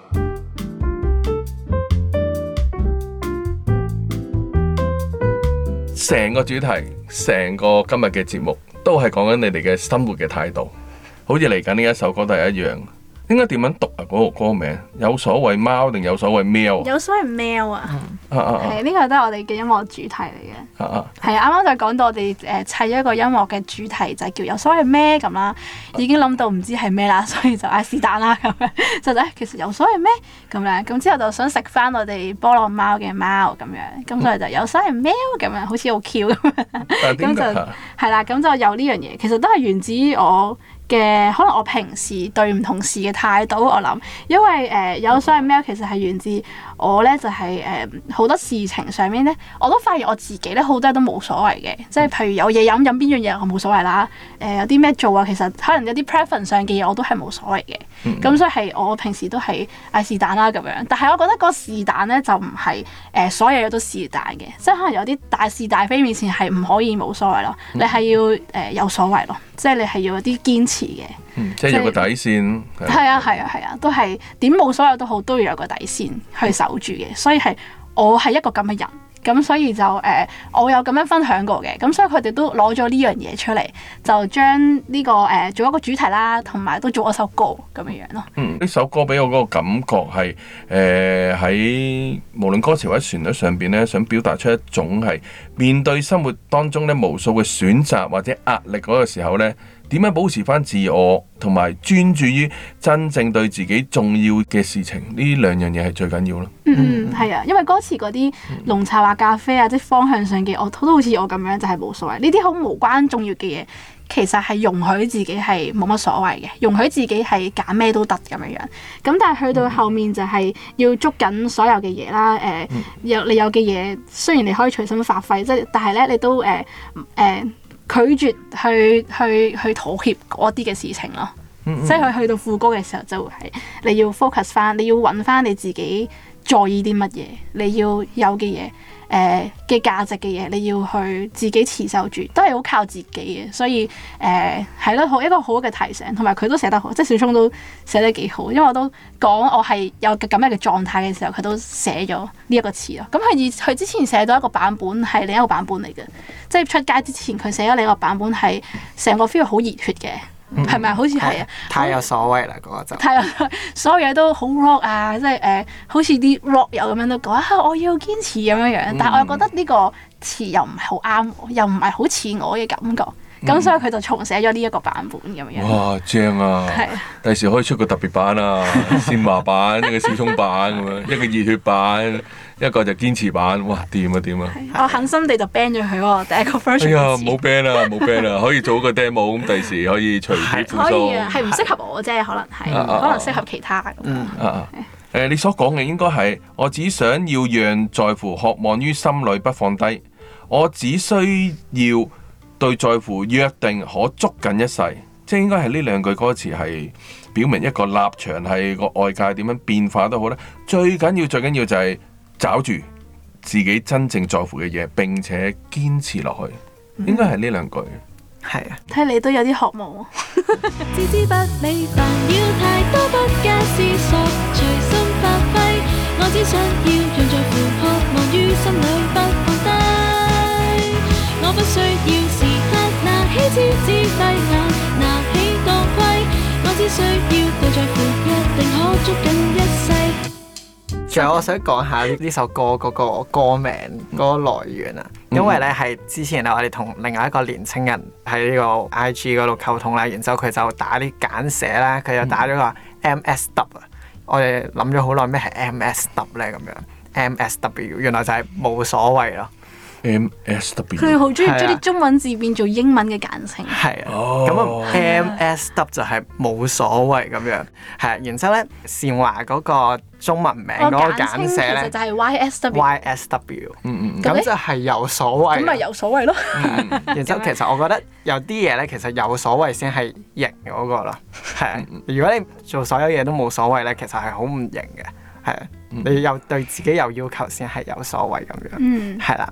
成個主題，成個今日嘅節目都係講緊你哋嘅生活嘅態度，好似嚟緊呢一首歌都係一樣。應該點樣讀啊？嗰個歌名有所謂貓定有所謂喵？ 有所謂喵啊！ 啊啊係呢個都係我哋嘅音樂主題嚟嘅。 啊啊！ 係啊，啱啱就講到我哋誒砌咗一個音樂嘅主題，就係叫有所謂咩咁啦。已經諗到唔知係咩啦，所以就嗌是但啦咁樣。就咧其實有所謂咩咁樣，咁之後就想食翻我哋波浪貓嘅貓咁樣，咁所以就有所謂喵咁樣，好似好 Q 咁樣。咁就係啦，咁就有呢樣嘢，其實都係源自於我嘅可能我平時對唔同事嘅態度，我諗，因為誒、呃、有所謂喵其實係源自我咧，就係誒好多事情上面咧，我都發現我自己咧好多嘢都冇所謂嘅，即係譬如有嘢飲飲邊樣嘢我冇所謂啦，誒、呃、有啲咩做啊，其實可能有啲 preference 上嘅嘢我都係冇所謂嘅，咁、嗯、所以係我平時都係嗌是但啦咁樣，但係我覺得嗰個是但咧就唔係誒所有嘢都是但嘅，即係可能有啲大是大非面前係唔可以冇所謂咯，你係要誒、呃、有所謂咯，即係你係要有啲堅持嘅、 嗯，即係有個底線。 係啊係啊係啊，都係點冇所謂都好，都要有個底線去守住嘅。所以係我係一個咁嘅人，咁所以就誒、呃、我有咁樣分享過嘅，咁所以佢哋都攞咗呢樣嘢出嚟，就將呢、呢個誒、呃、做一個主題啦，同埋都做一首歌咁樣樣咯。 嗯，呢首歌俾我嗰個感覺係誒喺無論歌詞或者旋律上邊咧，想表達出一種係面對生活當中咧無數嘅選擇或者壓力嗰個時候咧，點樣保持翻自我，同埋專注於真正對自己重要嘅事情，呢兩樣嘢係最緊要咯。 嗯嗯，係啊，因為歌詞嗰啲濃茶或咖啡啊，即係方向上嘅，我都好似我咁樣就係冇所謂。呢啲好無關重要嘅嘢，其實係容許自己係冇乜所謂嘅，容許自己係揀咩都得咁樣樣。咁但係去到後面就係要捉緊所有嘅嘢啦。誒、呃，有你有嘅嘢，雖然你可以隨心發揮，即係但係咧你都誒誒。呃呃拒絕去去去妥協嗰啲嘅事情咯，嗯嗯即係佢去到副歌嘅時候就係你要 focus 翻，你要揾翻你自己在意啲乜嘢，你要有嘅嘢，誒嘅價值嘅嘢，你要去自己持守住，都係好靠自己嘅，所以誒係咯，好一個好嘅提醒，同埋佢都寫得好，即係小聰都寫得幾好，因為我都講我係有咁樣嘅狀態嘅時候，佢都寫咗呢一個詞咯。咁佢以佢之前寫到一個版本係另一個版本嚟嘅，即係出街之前佢寫咗另一個版本係成個 feel 好熱血嘅。係咪、嗯、好似係啊？ 太有所謂啦，嗰、那個就太有所有嘢都好 rock 啊！即係誒、呃，好似啲 rock 友咁樣都講啊，我要堅持咁樣樣。但係我又覺得呢個詞又唔係好啱我，又唔係好似我嘅感覺。咁、嗯、所以佢就重寫咗呢一個版本咁樣。 哇，正啊！係啊，第時可以出個特別版啊，鮮華版、一個小聰版咁樣，一個熱血版，一個就堅持版。哇，掂啊掂啊！ 我狠心地就 ban 咗佢喎，第一個 version。哎呀，冇 ban 啊，冇 ban 啊，可以做個 demo 咁，第時可以隨機附送。 可以啊，係唔適合我啫，可能係，啊啊、可能適合其他。嗯啊啊。 誒、呃，你所講嘅應該係我只想要讓在乎渴望於心裏不放低，我只需要對在乎約定可捉緊一世，即係應該係呢兩句歌詞係表明一個立場，係個外界點樣變化都好咧。最緊要最緊要就係找住自己真正在乎嘅嘢，並且堅持落去，應該係呢兩句。 係啊， 睇你都有啲渴望喎。 置之不理，煩擾太多，不假思索，隨心發揮。我只想要讓在乎渴望於心裏不放低。我不需要時刻拿起支指揮眼，拿起當歸。我只需要對在乎約定可捉緊一世。 仲有我想講下呢首歌嗰個歌名嗰個來源啊，因為咧係之前啊我哋同另外一個年青人喺呢個 I G 嗰度溝通啦，然之後佢就打啲簡寫啦，佢就打咗個 M S W 啊，我哋諗咗好耐咩係 M S W 咧咁樣 ，M S W 原來就係冇所謂咯。 M S W 佢哋好中意將啲中文字變做英文嘅簡稱。係啊，咁啊 M S W 就係冇所謂咁樣，係啊，然之後咧善華嗰個中文名嗰個簡寫咧就係 Y S W。 Y S W， 嗯嗯， 咁就係有所謂。 咁咪有所謂咯。 嗯，然之後其實我覺得有啲嘢咧，其實有所謂先係型嗰個咯。係啊，如果你做所有嘢都冇所謂咧，其實係好唔型嘅。係啊，你有對自己有要求先係有所謂咁樣。嗯，係啦。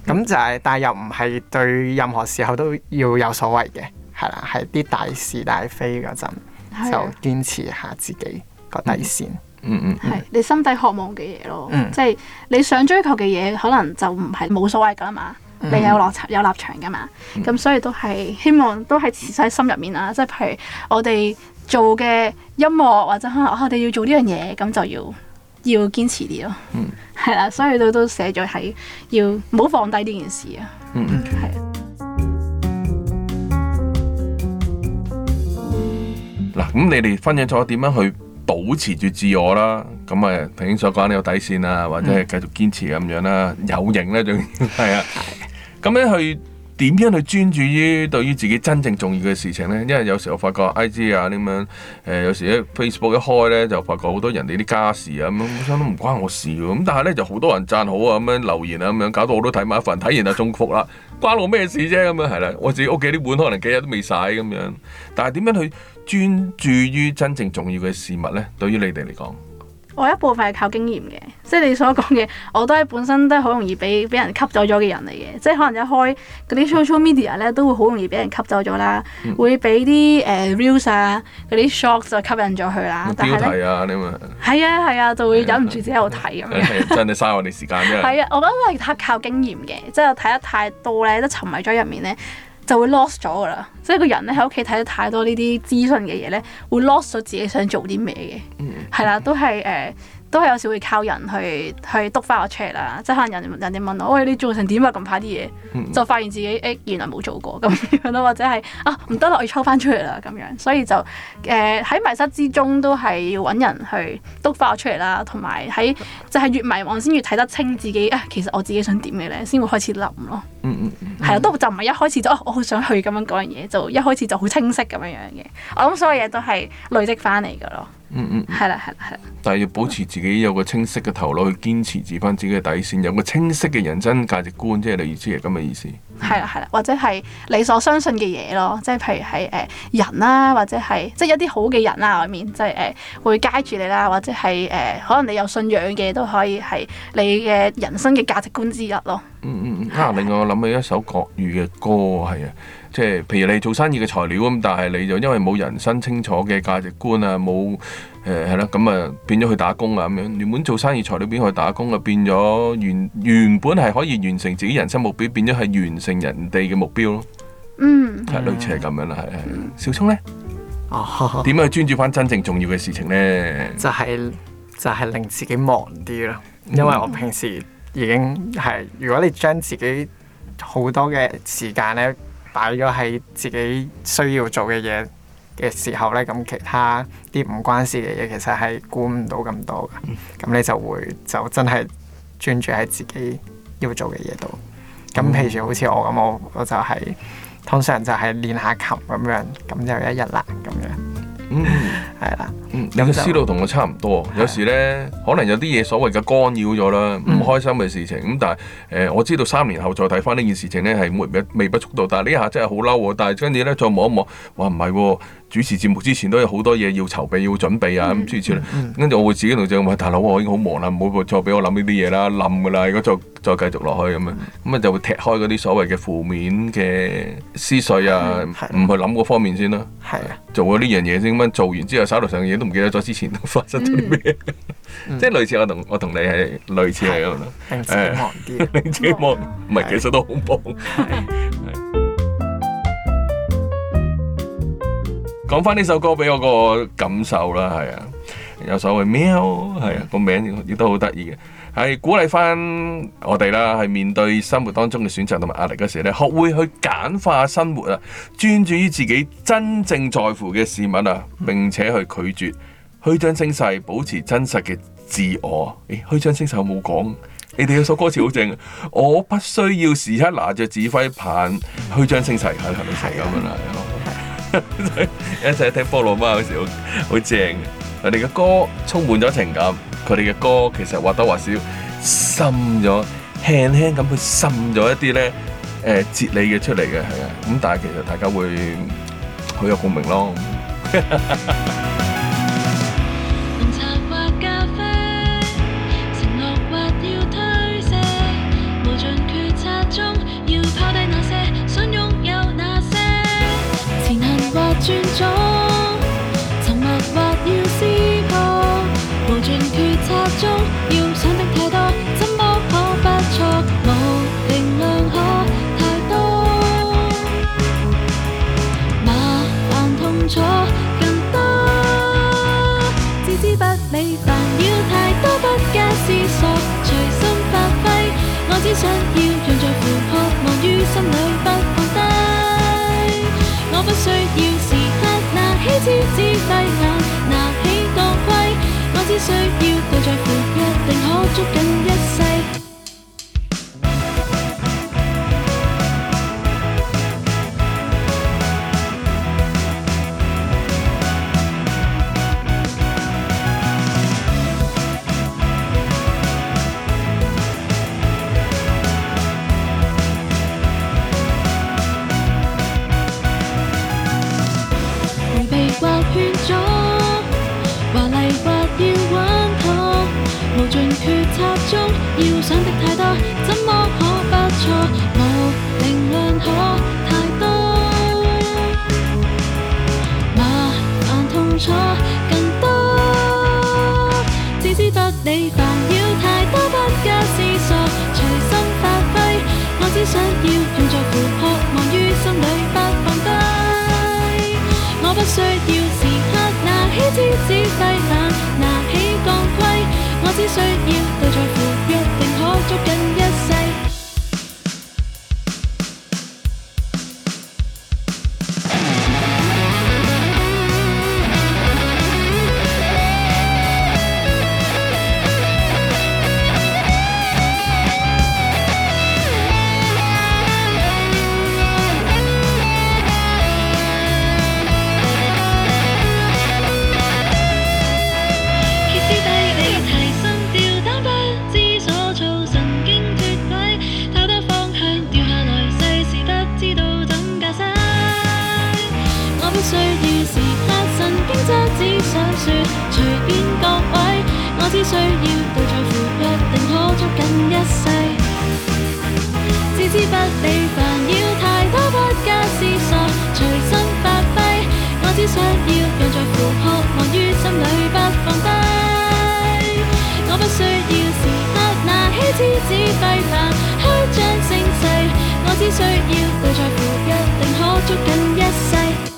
咁就係、是，但係又唔係對任何時候都要有所謂嘅，係啦，係啲大是大非嗰陣就堅持下自己個底線。 嗯嗯， 係你心底渴望嘅嘢咯， 嗯、 即係你想追求嘅嘢，可能就唔係冇所謂噶嘛。 嗯、 你有落有立場噶嘛，咁、嗯、所以都係希望都係持喺心入面啦。即係譬如我哋做嘅音樂或者可能我哋要做呢樣嘢，咁就要要堅持啲咯。嗯，係啦，所以都都寫咗係要唔好放低呢件事啊。 嗯嗯， 係。 嗱，咁你哋分享咗點樣去保持住自我啦？咁啊，頭先所講你有底線啊，或者係繼續堅持咁樣啦，有型咧，仲要係啊。咁樣去點樣去專注於對於自己真正重要嘅事情咧？因為有時候我發覺 I G 啊咁樣，誒、呃、有時 Facebook 一開咧就發覺好多人哋啲家事啊咁樣，本身都唔關我事喎。咁但係咧就好多人讚好啊咁樣留言啊咁樣，搞到我都睇埋一份，睇完就中伏啦，關我咩事啫咁樣係啦。我自己屋企啲碗可能幾日都未洗咁樣，但係點樣去專注於真正重要嘅事物咧？對於你哋嚟講？ 我一部分係靠經驗嘅，即係你所講嘅，我都係本身都係好容易俾俾人吸走咗嘅人嚟嘅，即係可能一開嗰啲 social media 咧，都會好容易俾人吸走咗啦，嗯、會俾啲誒 reels 啊嗰啲 short 就吸引咗佢啦。但係咧， 啊，你咪係啊係啊，就會忍唔住自己喺度睇咁樣。 真係嘥我哋時間啫。 係啊，我覺得係靠經驗嘅，即係睇得太多咧，即係沉迷咗入面咧。就會 lost 咗噶啦，即係個人咧喺屋企睇得太多呢啲資訊嘅嘢咧，會 lost 咗自己想做啲咩嘅，係啦、嗯，都係誒、呃，都係有時會靠人去去督翻我出嚟啦，即係可能人人哋問我，喂，你做成點啊？近排啲嘢，嗯、就發現自己誒、欸、原來冇做過咁樣咯，或者係啊唔得啦，我要抽翻出嚟啦咁樣，所以就誒喺、呃、迷失之中都係要揾人去督翻我出嚟啦，同埋喺就係、是、越迷惘先越睇得清自己啊，其實我自己想點嘅咧，先會開始諗咯。嗯嗯嗯，係啊，都就唔係一開始就哦，我好想去咁樣嗰樣嘢，就一開始就好清晰咁樣樣嘅。我諗所有嘢都係累積翻嚟噶咯。嗯嗯，係啦係啦係啦。 但係要保持自己有個清晰嘅頭腦去堅持住翻自己嘅底線，有個清晰嘅人生價值觀，即係你意思係咁嘅意思。 係啦係啦，或者係你所相信嘅嘢咯，即係譬如係誒、呃、人啦，或者係即係一啲好嘅人啦，外面即係誒會街住你啦，或者係誒、呃、可能你有信仰嘅都可以係你嘅人生嘅價值觀之一咯。嗯嗯嗯。啊，另外我諗起一首國語嘅歌係啊，即係譬如你做生意嘅材料咁，但係你就因為冇人生清楚嘅價值觀啊，冇誒係啦，咁、呃、啊變咗去打工啊咁樣。原本做生意材料變去打工啊，變咗原原本係可以完成自己人生目標，變咗係完成人哋嘅目標咯。嗯，係類似係咁樣啦，係係。小聰咧，哦，點樣去專注翻真正重要嘅事情咧？ 就係、是、就係、是、令自己忙啲咯，因為我平時已經係，如果你將自己好多嘅時間咧擺咗喺自己需要做嘅嘢嘅時候咧，咁其他啲唔關事嘅嘢其實係顧唔到咁多嘅，咁你就會就真係專注喺自己要做嘅嘢度。咁譬如好似我咁，我我就係、是、通常就係練下琴咁樣，咁就一日啦咁樣。嗯，係啦。 嗯，你嘅思路同我差唔多。有時咧，可能有啲嘢所謂嘅干擾咗啦，唔開心嘅事情。咁但係誒、呃，我知道三年後再睇翻呢件事情咧，係微微不足道。但係呢下真係好嬲喎。但係跟住咧，再望一望，哇唔係喎！主持節目之前都有好多嘢要籌備、要準備啊咁諸如此類。跟住我會自己同自己話：大佬，我已經好忙啦，唔好再俾我諗呢啲嘢啦，冧㗎啦。如果再再繼續落去咁樣，咁啊就會踢開嗰啲所謂嘅負面嘅思緒啊，唔去諗嗰方面先啦。係啊，做咗呢樣嘢先，咁樣做完之後，手頭上嘅嘢都唔記得咗之前發生咗啲咩。即係類似我同我同你係類似係咁咯。 令自己忙啲， 令自己忙，唔係其實都好忙。講翻呢首歌俾我個感受啦，係啊，有所謂喵，係啊，個名亦都好得意嘅，係鼓勵翻我哋啦，係面對生活當中嘅選擇同埋壓力嗰時咧，學會去簡化生活啊，專注於自己真正在乎嘅事物啊，並且去拒絕虛張聲勢，保持真實嘅自我。誒，虛張聲勢有冇講？你哋有首歌詞好正，我不需要時刻拿着指揮棒，虛張聲勢，係係咪係咁樣啦？一齊聽菠蘿媽嗰時好好正嘅，佢哋嘅歌充滿咗情感，佢哋嘅歌其實或多或少滲咗，輕輕咁去滲咗一啲咧誒哲理嘅出嚟嘅，係啊，咁但係其實大家會好有共鳴咯。 承諾或要推卸，無盡決策中轉左，沉默或要撕破，無盡決策中要想的太多，怎麼可不錯？無定量可太多，麻煩痛楚更多，置之不理，煩擾太多，不加思索，隨心發揮。我只想要讓在乎渴望於心裏不放低，我不需要時刻拿起支指揮眼，拿起鋼盔，我只需要對在乎，一定可捉緊一世。或勸阻，華麗或要穩妥，無盡決策中要想的太多，怎麼可不錯？無定量可太多，麻煩痛楚更多，置之不理，煩擾太多，不加思索，隨心發揮。我只想要用在乎，渴望於心裏不放低，我不需要時刻拿起支指揮眼，拿起鋼盔，我只需要對在乎，一定可捉緊一世。我只需要對在乎，一定可捉緊一世。置之不理，煩擾太多，不加思索，隨心發揮。我只想要讓在乎，渴望於心裏不放低。我不需要時刻拿起支指揮棒，開張聲勢。我只需要對在乎，一定可捉緊一世。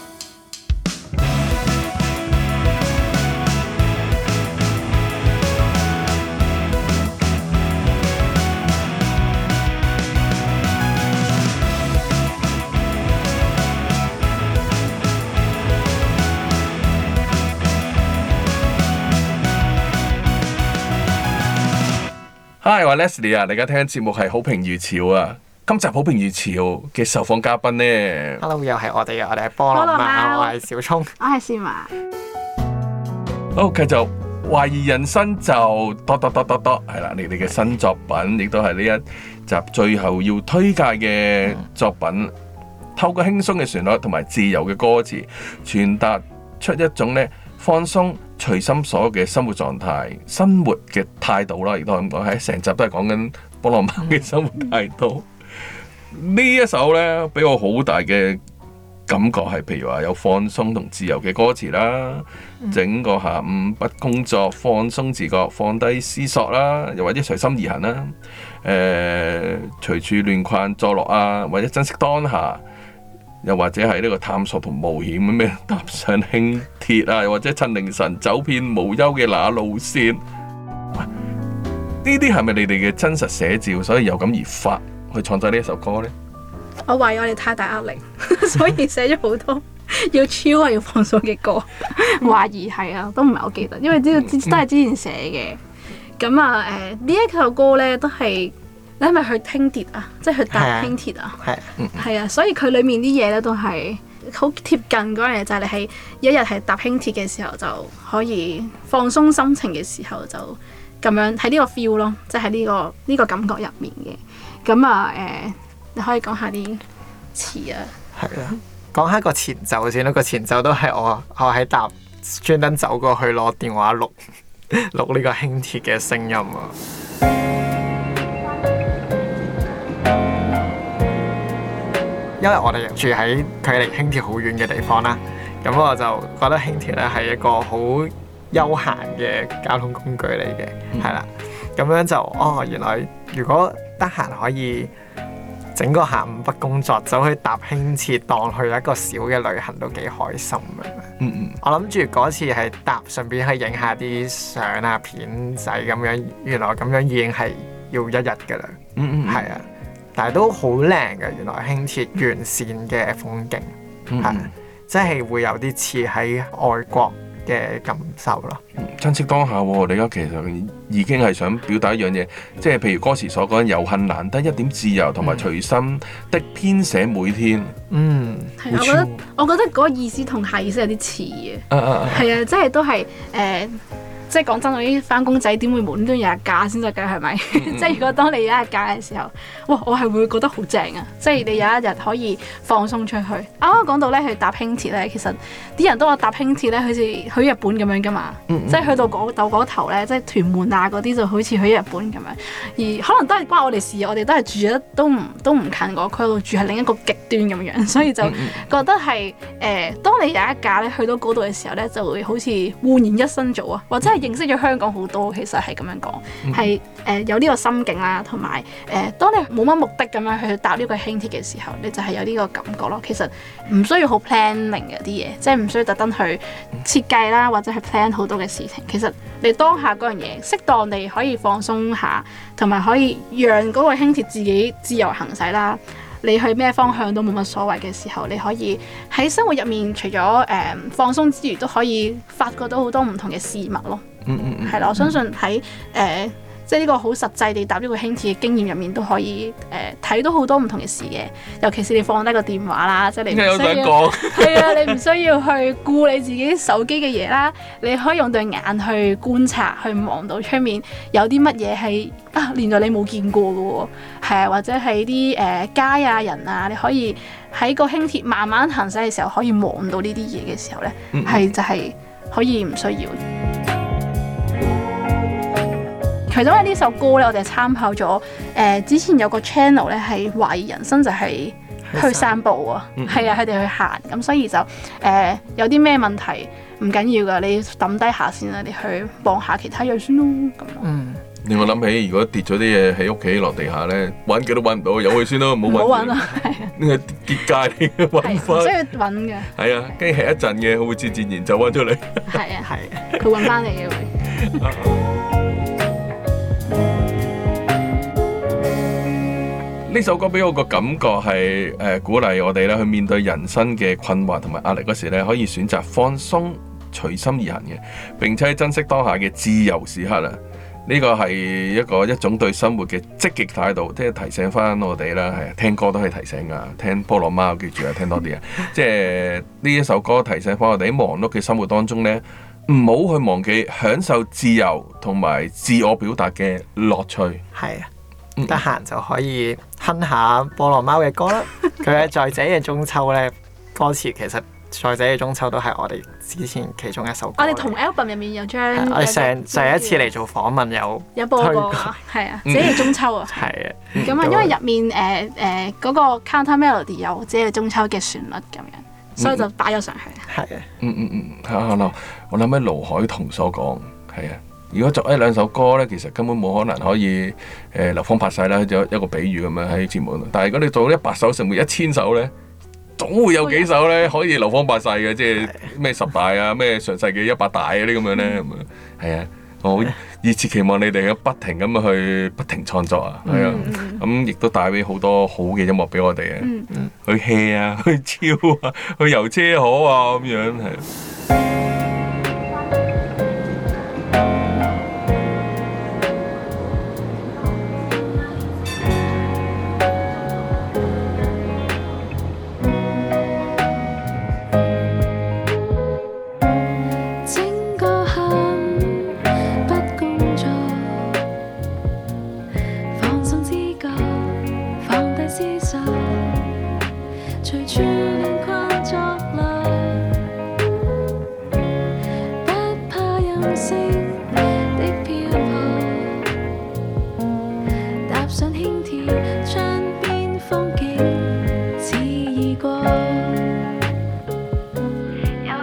Hi，我係 Leslie 啊！大家聽緊節目係好評如潮啊！今集好評如潮嘅受訪嘉賓呢 Hello， 又係我哋啊！我哋係菠蘿貓，我係小聰， 我係思麻。 好，繼續懷疑人生就多多多多多係啦！你哋嘅新作品亦都係呢一集最後要推介嘅作品，嗯、透過輕鬆嘅旋律同埋自由嘅歌詞，傳達出一種咧放鬆、隨心所欲嘅生活狀態、生活嘅態度啦，亦都係咁講，喺成集都係講緊菠蘿貓嘅生活態度。呢一首咧，俾我好大嘅感覺係，譬如話有放鬆同自由嘅歌詞啦，嗯、整個下午不工作，放鬆自覺，放低思索啦，又或者隨心而行啦，誒、呃，隨處亂困坐落啊，或者珍惜當下。又或者係呢個探索同冒險嘅咩，踏上輕鐵啊，又或者趁凌晨走遍無憂嘅那路線，呢啲係咪你哋嘅真實寫照？所以有感而發去創作呢一首歌呢？ 我懷疑我哋太大壓力，所以寫咗好多要超啊要放鬆嘅歌。懷疑係啊，都唔係好記得，因為呢個都係之前寫嘅。咁啊誒呢一首歌咧都係。你係咪去輕鐵啊？即係去搭輕鐵啊？係啊，係啊，所以佢裡面啲嘢咧都係好貼近嗰樣嘢，就係、是、你係一日係搭輕鐵嘅時候就可以放鬆心情嘅時候就咁樣喺呢個 feel 咯，即係喺呢個呢、呢個感覺入面嘅。咁啊誒，你可以講下啲詞啊。係啊， 講下個前奏先啦。個前奏都係我我喺搭專登走過去攞電話錄錄呢個輕鐵嘅聲音啊。因為我哋住喺距離輕鐵好遠嘅地方啦， 咁我就覺得輕鐵咧係一個好休閒嘅交通工具嚟嘅，係啦、嗯。咁樣就哦，原來如果得閒可以整個下午不工作，走去搭輕鐵當去一個小嘅旅行都幾開心嘅。 嗯嗯， 我諗住嗰次係搭順便去影下啲相啊片仔咁樣，原來咁樣已經係要一日㗎啦。 嗯嗯， 係啊，但係都好靚嘅，原來輕鐵沿線嘅風景係，即係會有啲似喺外國嘅感受咯。 珍惜當下喎，我哋而家其實已經係想表達一樣嘢，即係譬如歌詞所講，有幸難得一點自由，同埋隨心的編寫每天。 嗯， 係，我覺得我覺得嗰個意思同下意思有啲似嘅。 啊啊啊！ 係啊，即係都係誒。呃即係講真，我啲翻工仔點會無端端有日假先得㗎？係咪？即係如果當你有一日假嘅時候，哇！我係會覺得好正啊！即係你有一日可以放鬆出去。啱啱講到咧，去搭輕鐵咧，其實啲人都話搭輕鐵咧，好似去日本咁樣㗎嘛。嗯嗯，即係去到嗰到嗰頭咧，即係屯門啊嗰啲就好似去日本咁樣。而可能都係關我哋事，我哋都係住得都唔都唔近嗰區度，住喺另一個極端咁樣，所以就覺得係誒、呃，當你有一架咧去到嗰度嘅時候咧，就會好似煥然一新咗啊，或者係認識咗香港好多，其實係咁樣講，係誒、呃、有呢個心境啦，同埋誒當你冇乜目的咁樣去搭呢個輕鐵嘅時候，你就係有呢個感覺咯。其實唔需要好 planning 嘅啲嘢，即係唔需要特登去設計啦，或者去 plan 好多嘅事情。其實你當下嗰樣嘢，適當地可以放鬆下，同埋可以讓嗰個輕鐵自己自由行駛啦。你去咩方向都冇乜所謂嘅時候，你可以喺生活入面，除咗誒、呃、放鬆之餘，都可以發覺到好多唔同嘅事物咯。 嗯嗯嗯， 係啦，我相信喺誒、呃、即係呢個好實際地搭呢個輕鐵嘅經驗入面，都可以誒睇、呃、到好多唔同嘅事嘅。尤其是你放低個電話啦，即係你唔需要係啊，你唔需要去顧你自己手機嘅嘢啦，你可以用對眼去觀察，去望到出面有啲乜嘢係啊，原來你冇見過嘅喎，係啊，或者係啲誒街啊人啊，你可以喺個輕鐵慢慢行駛嘅時候，可以望到呢啲嘢嘅時候咧，係、嗯、就係可以唔需要。除咗因為呢首歌咧，我哋參考咗誒、呃、之前有個 channel 咧係懷疑人生，就係去散步啊，係啊，佢哋去行咁，所以就誒、呃、有啲咩問題唔緊要㗎，你抌低下先啦，你去望下其他嘢先咯咁。嗯， 令我諗起，如果跌咗啲嘢喺屋企落地下咧，揾極都揾唔到，由佢先咯，唔好揾啊，係啊，呢個跌街揾翻，唔需要揾嘅。係啊，跟住係一陣嘅，佢會自自然就揾出嚟。係啊，係啊，佢揾翻嚟嘅會。呢首歌俾我個感覺係誒、呃、鼓勵我哋咧去面對人生嘅困惑同埋壓力嗰時咧，可以選擇放鬆、隨心而行嘅，並且珍惜當下嘅自由時刻啦。呢個係一個一種對生活嘅積極態度，即係提醒翻我哋啦。係聽歌都可以提醒噶，聽菠蘿貓記住啊，聽多啲啊。即係呢一首歌提醒翻我哋喺忙碌嘅生活當中咧，唔好去忘記享受自由同埋自我表達嘅樂趣。係啊。得閒就可以哼下菠蘿貓嘅歌啦。佢嘅在這嘅中秋咧，歌詞其實在這嘅中秋都係我哋之前其中一首歌。我哋同 album 入面有將我哋上上一次嚟做訪問有有播過，係啊，這嘅中秋啊，係啊。咁啊，因為入面誒誒嗰個 counter melody 有這嘅中秋嘅旋律咁樣，所以就擺咗上去。係啊，嗯嗯嗯，嚇我我諗起盧海彤所講，係啊。如果作一兩首歌咧，其實根本冇可能可以誒流芳百世啦，有一個比喻咁樣喺節目。但係如果你做一百首甚至一千首咧，總會有幾首咧可以流芳百世嘅，即係咩十大啊、咩上世紀一百大嗰啲咁樣咧，咁啊係啊，我好熱切期望你哋不停咁去不停創作啊，係啊，咁亦都帶俾好多好嘅音樂俾我哋啊，去 hea 啊，去超啊，去遊車河啊咁樣係。 有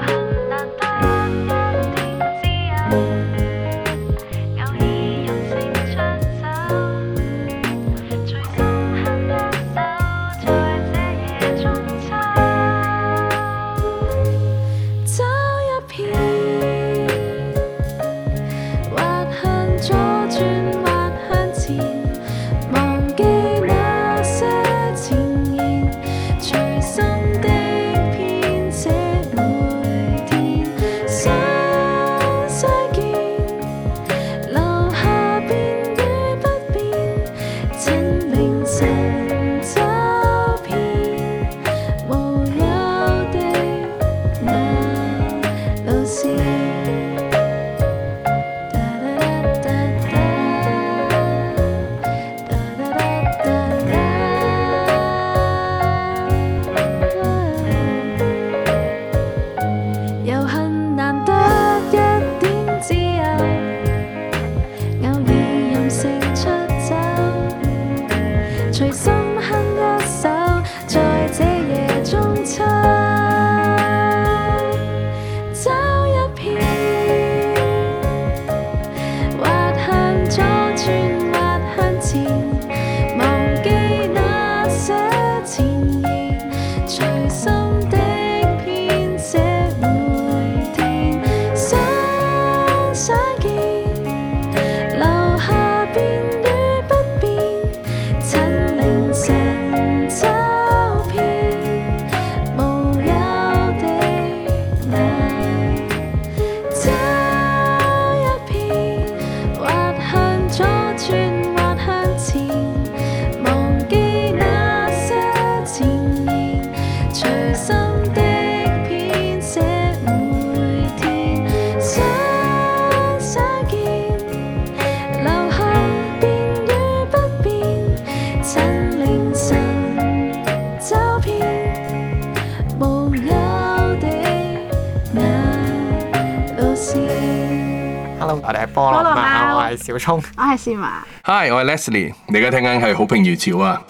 我哋係菠蘿菠蘿貓， 貓我係小聰。 我係司馬。 Hi， 我係 Leslie，你而家聽緊係好評如潮啊！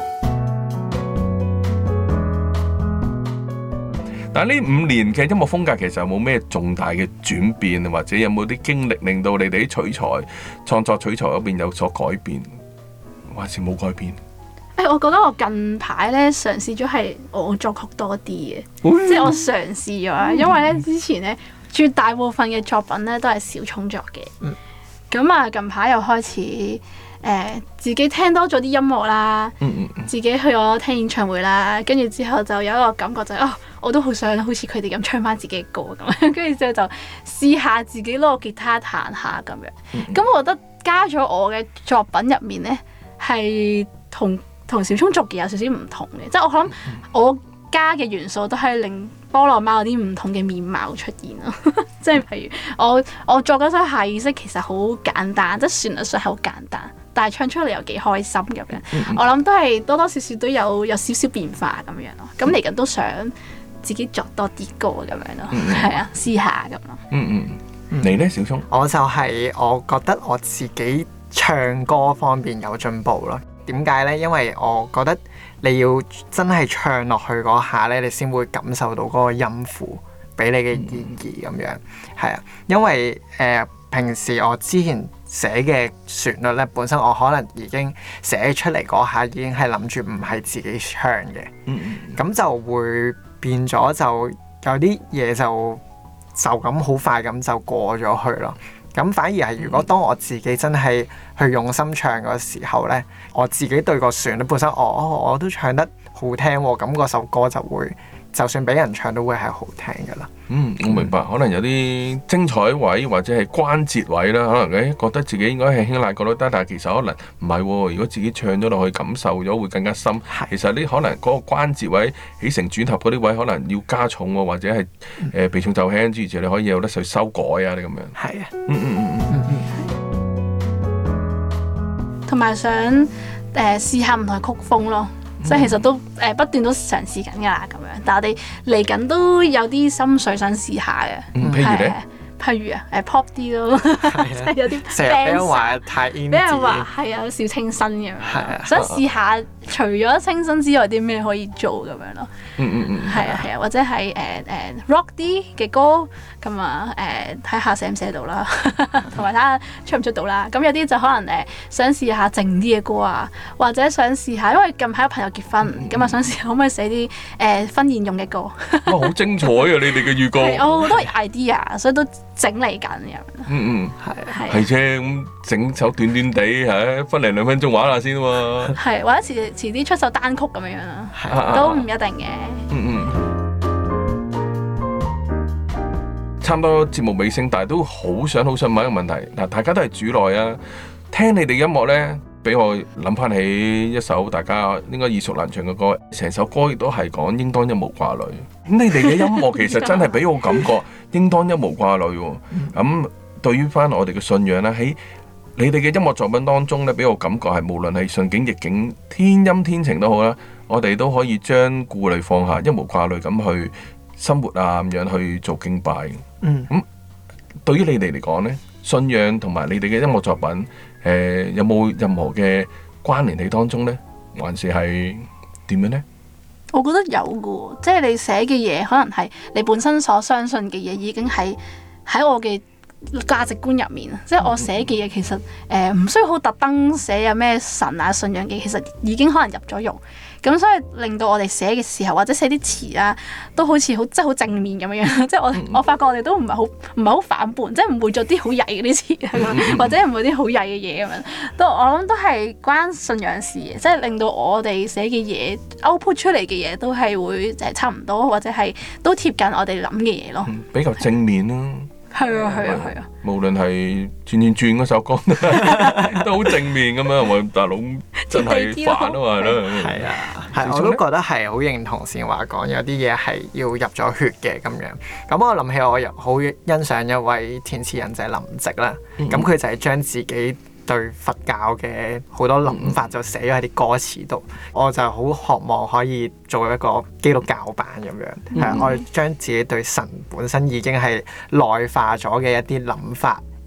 但係呢五年嘅音樂風格其實有冇咩重大嘅轉變，或者有冇啲經歷令到你哋啲取材、創作取材嗰邊有所改變，還是冇改變？ 誒、欸，我覺得我近排咧嘗試咗係我作曲多啲嘅， 嗯、 即係我嘗試咗，因為咧之前咧絕大部分嘅作品咧都係小聰作嘅。咁啊、嗯，近排又開始誒、呃、自己聽多咗啲音樂啦， 嗯嗯嗯、 自己去咗聽演唱會啦，跟住之後就有一個感覺就係、是、哦。我都好想好似佢哋咁唱翻自己嘅歌咁，跟住之後就試下自己攞個吉他彈下咁樣。咁、嗯、我覺得加咗我嘅作品入面咧，係同同小聰作嘅有少少唔同嘅，即係我諗我加嘅元素都係令菠蘿貓有啲唔同嘅面貌出現咯。即係譬如我我作嗰首下意識其實好簡單，即係旋律上係好簡單，但係唱出嚟又幾開心咁樣。嗯嗯、我諗都係多多少少都有有少少變化咁樣咯。咁嚟緊都想自己作多啲歌咁樣咯，係、嗯、啊，試下咁咯。 嗯嗯，你咧，小聰？ 我就係我覺得我自己唱歌方面有進步咯。點解呢？因為我覺得你要真係唱落去嗰下咧，你先會感受到嗰個音符俾你嘅意義咁樣。係、嗯、啊，因為誒、呃、平時我之前寫嘅旋律咧，本身我可能已經寫出嚟嗰下已經係諗住唔係自己唱嘅。嗯嗯。咁就會變咗就有啲嘢就就咁好快咁就過咗去咯。咁反而係如果當我自己真係去用心唱嗰時候咧，我自己對個旋律本身，我我都唱得好聽喎，咁嗰首歌就會就算俾人唱都會係好聽噶啦。嗯， 我明白，可能有啲精彩位或者係關節位啦，可能誒覺得自己應該係輕輕過都得，但係其實可能唔係喎。如果自己唱咗落去，感受咗會更加深。其實呢可能嗰個關節位起承轉合嗰啲位，可能要加重喎，或者係誒避重就輕之餘，你可以有得去修改啊，你咁樣。係啊，嗯嗯嗯嗯嗯。同埋想誒試下唔同嘅曲風咯。即係其實都誒、呃、不斷都嘗試緊㗎啦，咁樣，但係我哋嚟緊都有啲心水想試下嘅。 嗯，譬如咧， 譬如啊，誒 pop 啲咯，即係有啲成日俾人話太 indie，俾人話係啊，少清新咁樣， 啊、 想試下除咗清新之外啲咩可以做咁樣咯。 嗯嗯嗯， 係啊係啊，或者係誒誒 rock 啲嘅歌咁啊誒睇下寫唔寫到啦，同埋睇下出唔出到啦。咁有啲就可能誒、呃、想試下靜啲嘅歌啊，或者想試下，因為近排有朋友結婚，咁啊、嗯、想試下可唔可以寫啲誒、呃、婚宴用嘅歌。哇， 好精彩啊！你哋嘅預告， 我好多 idea， 所以都整理緊咁。 嗯嗯，係係啫，咁整首短短地嚇，分零兩分鐘玩下先啊嘛。 係，或者遲遲啲出首單曲咁樣樣啦，都唔一定嘅。 嗯嗯。差唔多節目尾聲，但係都好想好想問一個問題。嗱，大家都係主內啊，聽你哋音樂咧，俾我諗翻起一首大家應該耳熟能詳嘅歌，成首歌亦都係講應當一無掛慮。咁你哋嘅音樂其實真係俾我感覺應當一無掛慮喎。咁對於翻我哋嘅信仰咧，喺你哋嘅音樂作品當中咧，俾我感覺係無論係順境逆境、天陰天晴都好啦，我哋都可以將顧慮放下，一無掛慮咁去生活啊，咁樣去做敬拜。嗯，咁對於你哋嚟講咧，信仰同埋你哋嘅音樂作品，誒、呃、有冇任何嘅關聯喺當中咧？還是係點樣咧？ 我覺得有嘅，即係你寫嘅嘢，可能係你本身所相信嘅嘢，已經喺喺我嘅價值觀入面。即係我寫嘅嘢，其實誒唔、呃、需要好特登寫有咩神啊信仰嘅，其實已經可能入咗肉。咁所以令到我哋寫嘅時候，或者寫啲詞啊，都好似好即係好正面咁樣樣。即係我我發覺我哋都唔係好唔係好反叛，即係唔會做啲好曳嘅啲詞，或者唔會啲好曳嘅嘢咁樣。都我諗都係關信仰事嘅，即係令到我哋寫嘅嘢 output 出嚟嘅嘢都係會誒差唔多，或者係都貼近我哋諗嘅嘢咯。 比較正面啦。 係啊係啊係啊！ 無論係轉轉轉嗰首歌都好正面咁樣，我大佬真係煩啊嘛，係咯。 係啊，係我都覺得係好認同善華講，有啲嘢係要入咗血嘅咁樣。咁我諗起我又好欣賞一位填詞人就係林夕啦。咁佢、嗯、就係將自己對佛教嘅好多諗法就寫咗喺啲歌詞度，我就好渴望可以做一個基督教版咁樣，係、嗯、我將自己對神本身已經係內化咗嘅一啲諗法、一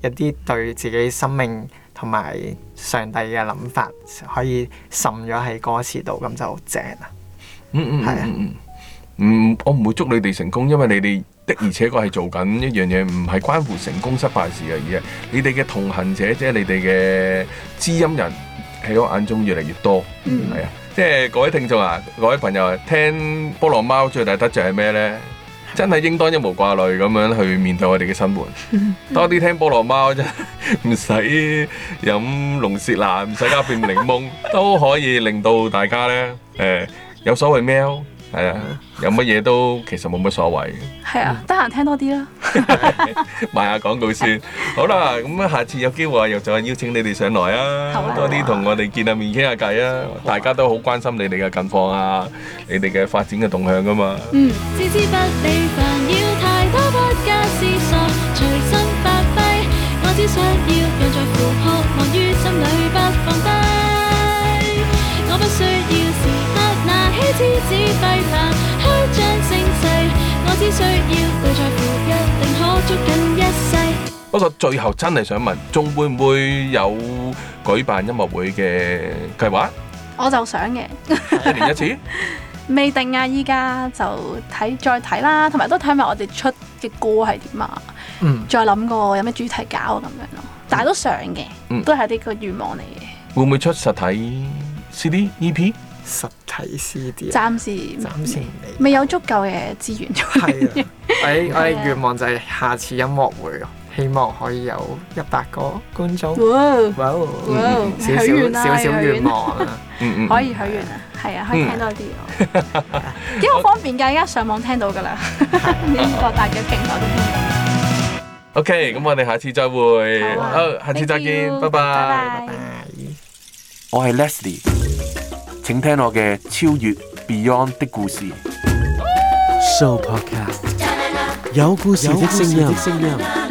一啲對自己生命同埋上帝嘅諗法可以滲咗喺歌詞度，咁就正啦。 嗯嗯，係啊，嗯嗯，我唔會祝你哋成功，因為你哋的而且確係做緊一樣嘢，唔係關乎成功失敗事嘅，而係你哋嘅同行者，即係你哋嘅知音人喺我眼中越嚟越多。嗯，係啊，即係各位聽眾啊，各位朋友啊，聽菠蘿貓最大得着係咩咧？真係應當一無掛慮咁樣去面對我哋嘅生活，多啲聽菠蘿貓真係唔使飲龍舌蘭，唔使加片檸檬，都可以令到大家咧誒、呃、有所謂喵，係啊，有乜嘢都其實冇乜所謂。 係啊，得閒聽多啲啦。 賣下廣告先。好啦，咁下次有機會又再邀請你哋上來啊，多啲同我哋見下面傾下偈啊，大家都好關心你哋嘅近況啊，你哋嘅發展嘅動向噶嘛。 嗯，置之不理煩擾太多，不加思索，隨身發揮。我只想要讓在乎渴望於心裏不放低。我不需要時刻拿起枝子揮拍，虛張聲勢。我只需要對在乎，一定可捉緊一世。 不過最後真係想問，仲會唔會有舉辦音樂會嘅計劃？ 我就想嘅， 一年一次？ 未定啊！依家就睇再睇啦，同埋都睇埋我哋出嘅歌係點啊。嗯，再諗過有咩主題搞咁樣咯。但係都想嘅，嗯、都係呢個願望嚟嘅。 會唔會出實體 C D、E P？ 實體 C D， 暫時暫時未有足夠嘅資源。 係啊，我我哋願望就係下次音樂會咯，希望可以有一百個觀眾。哇！哇！少少少少願望啊！ 嗯嗯， 可以許願啊，係啊，可以聽多啲咯。幾好方便㗎，而家上網聽到㗎啦，呢個大嘅平台都聽到。 OK，咁我哋下次再會，好，下次再見，拜拜。 拜拜。 我係 Leslie，請聽我嘅超越 Beyond 的故事。 Show Podcast 有故事的聲音。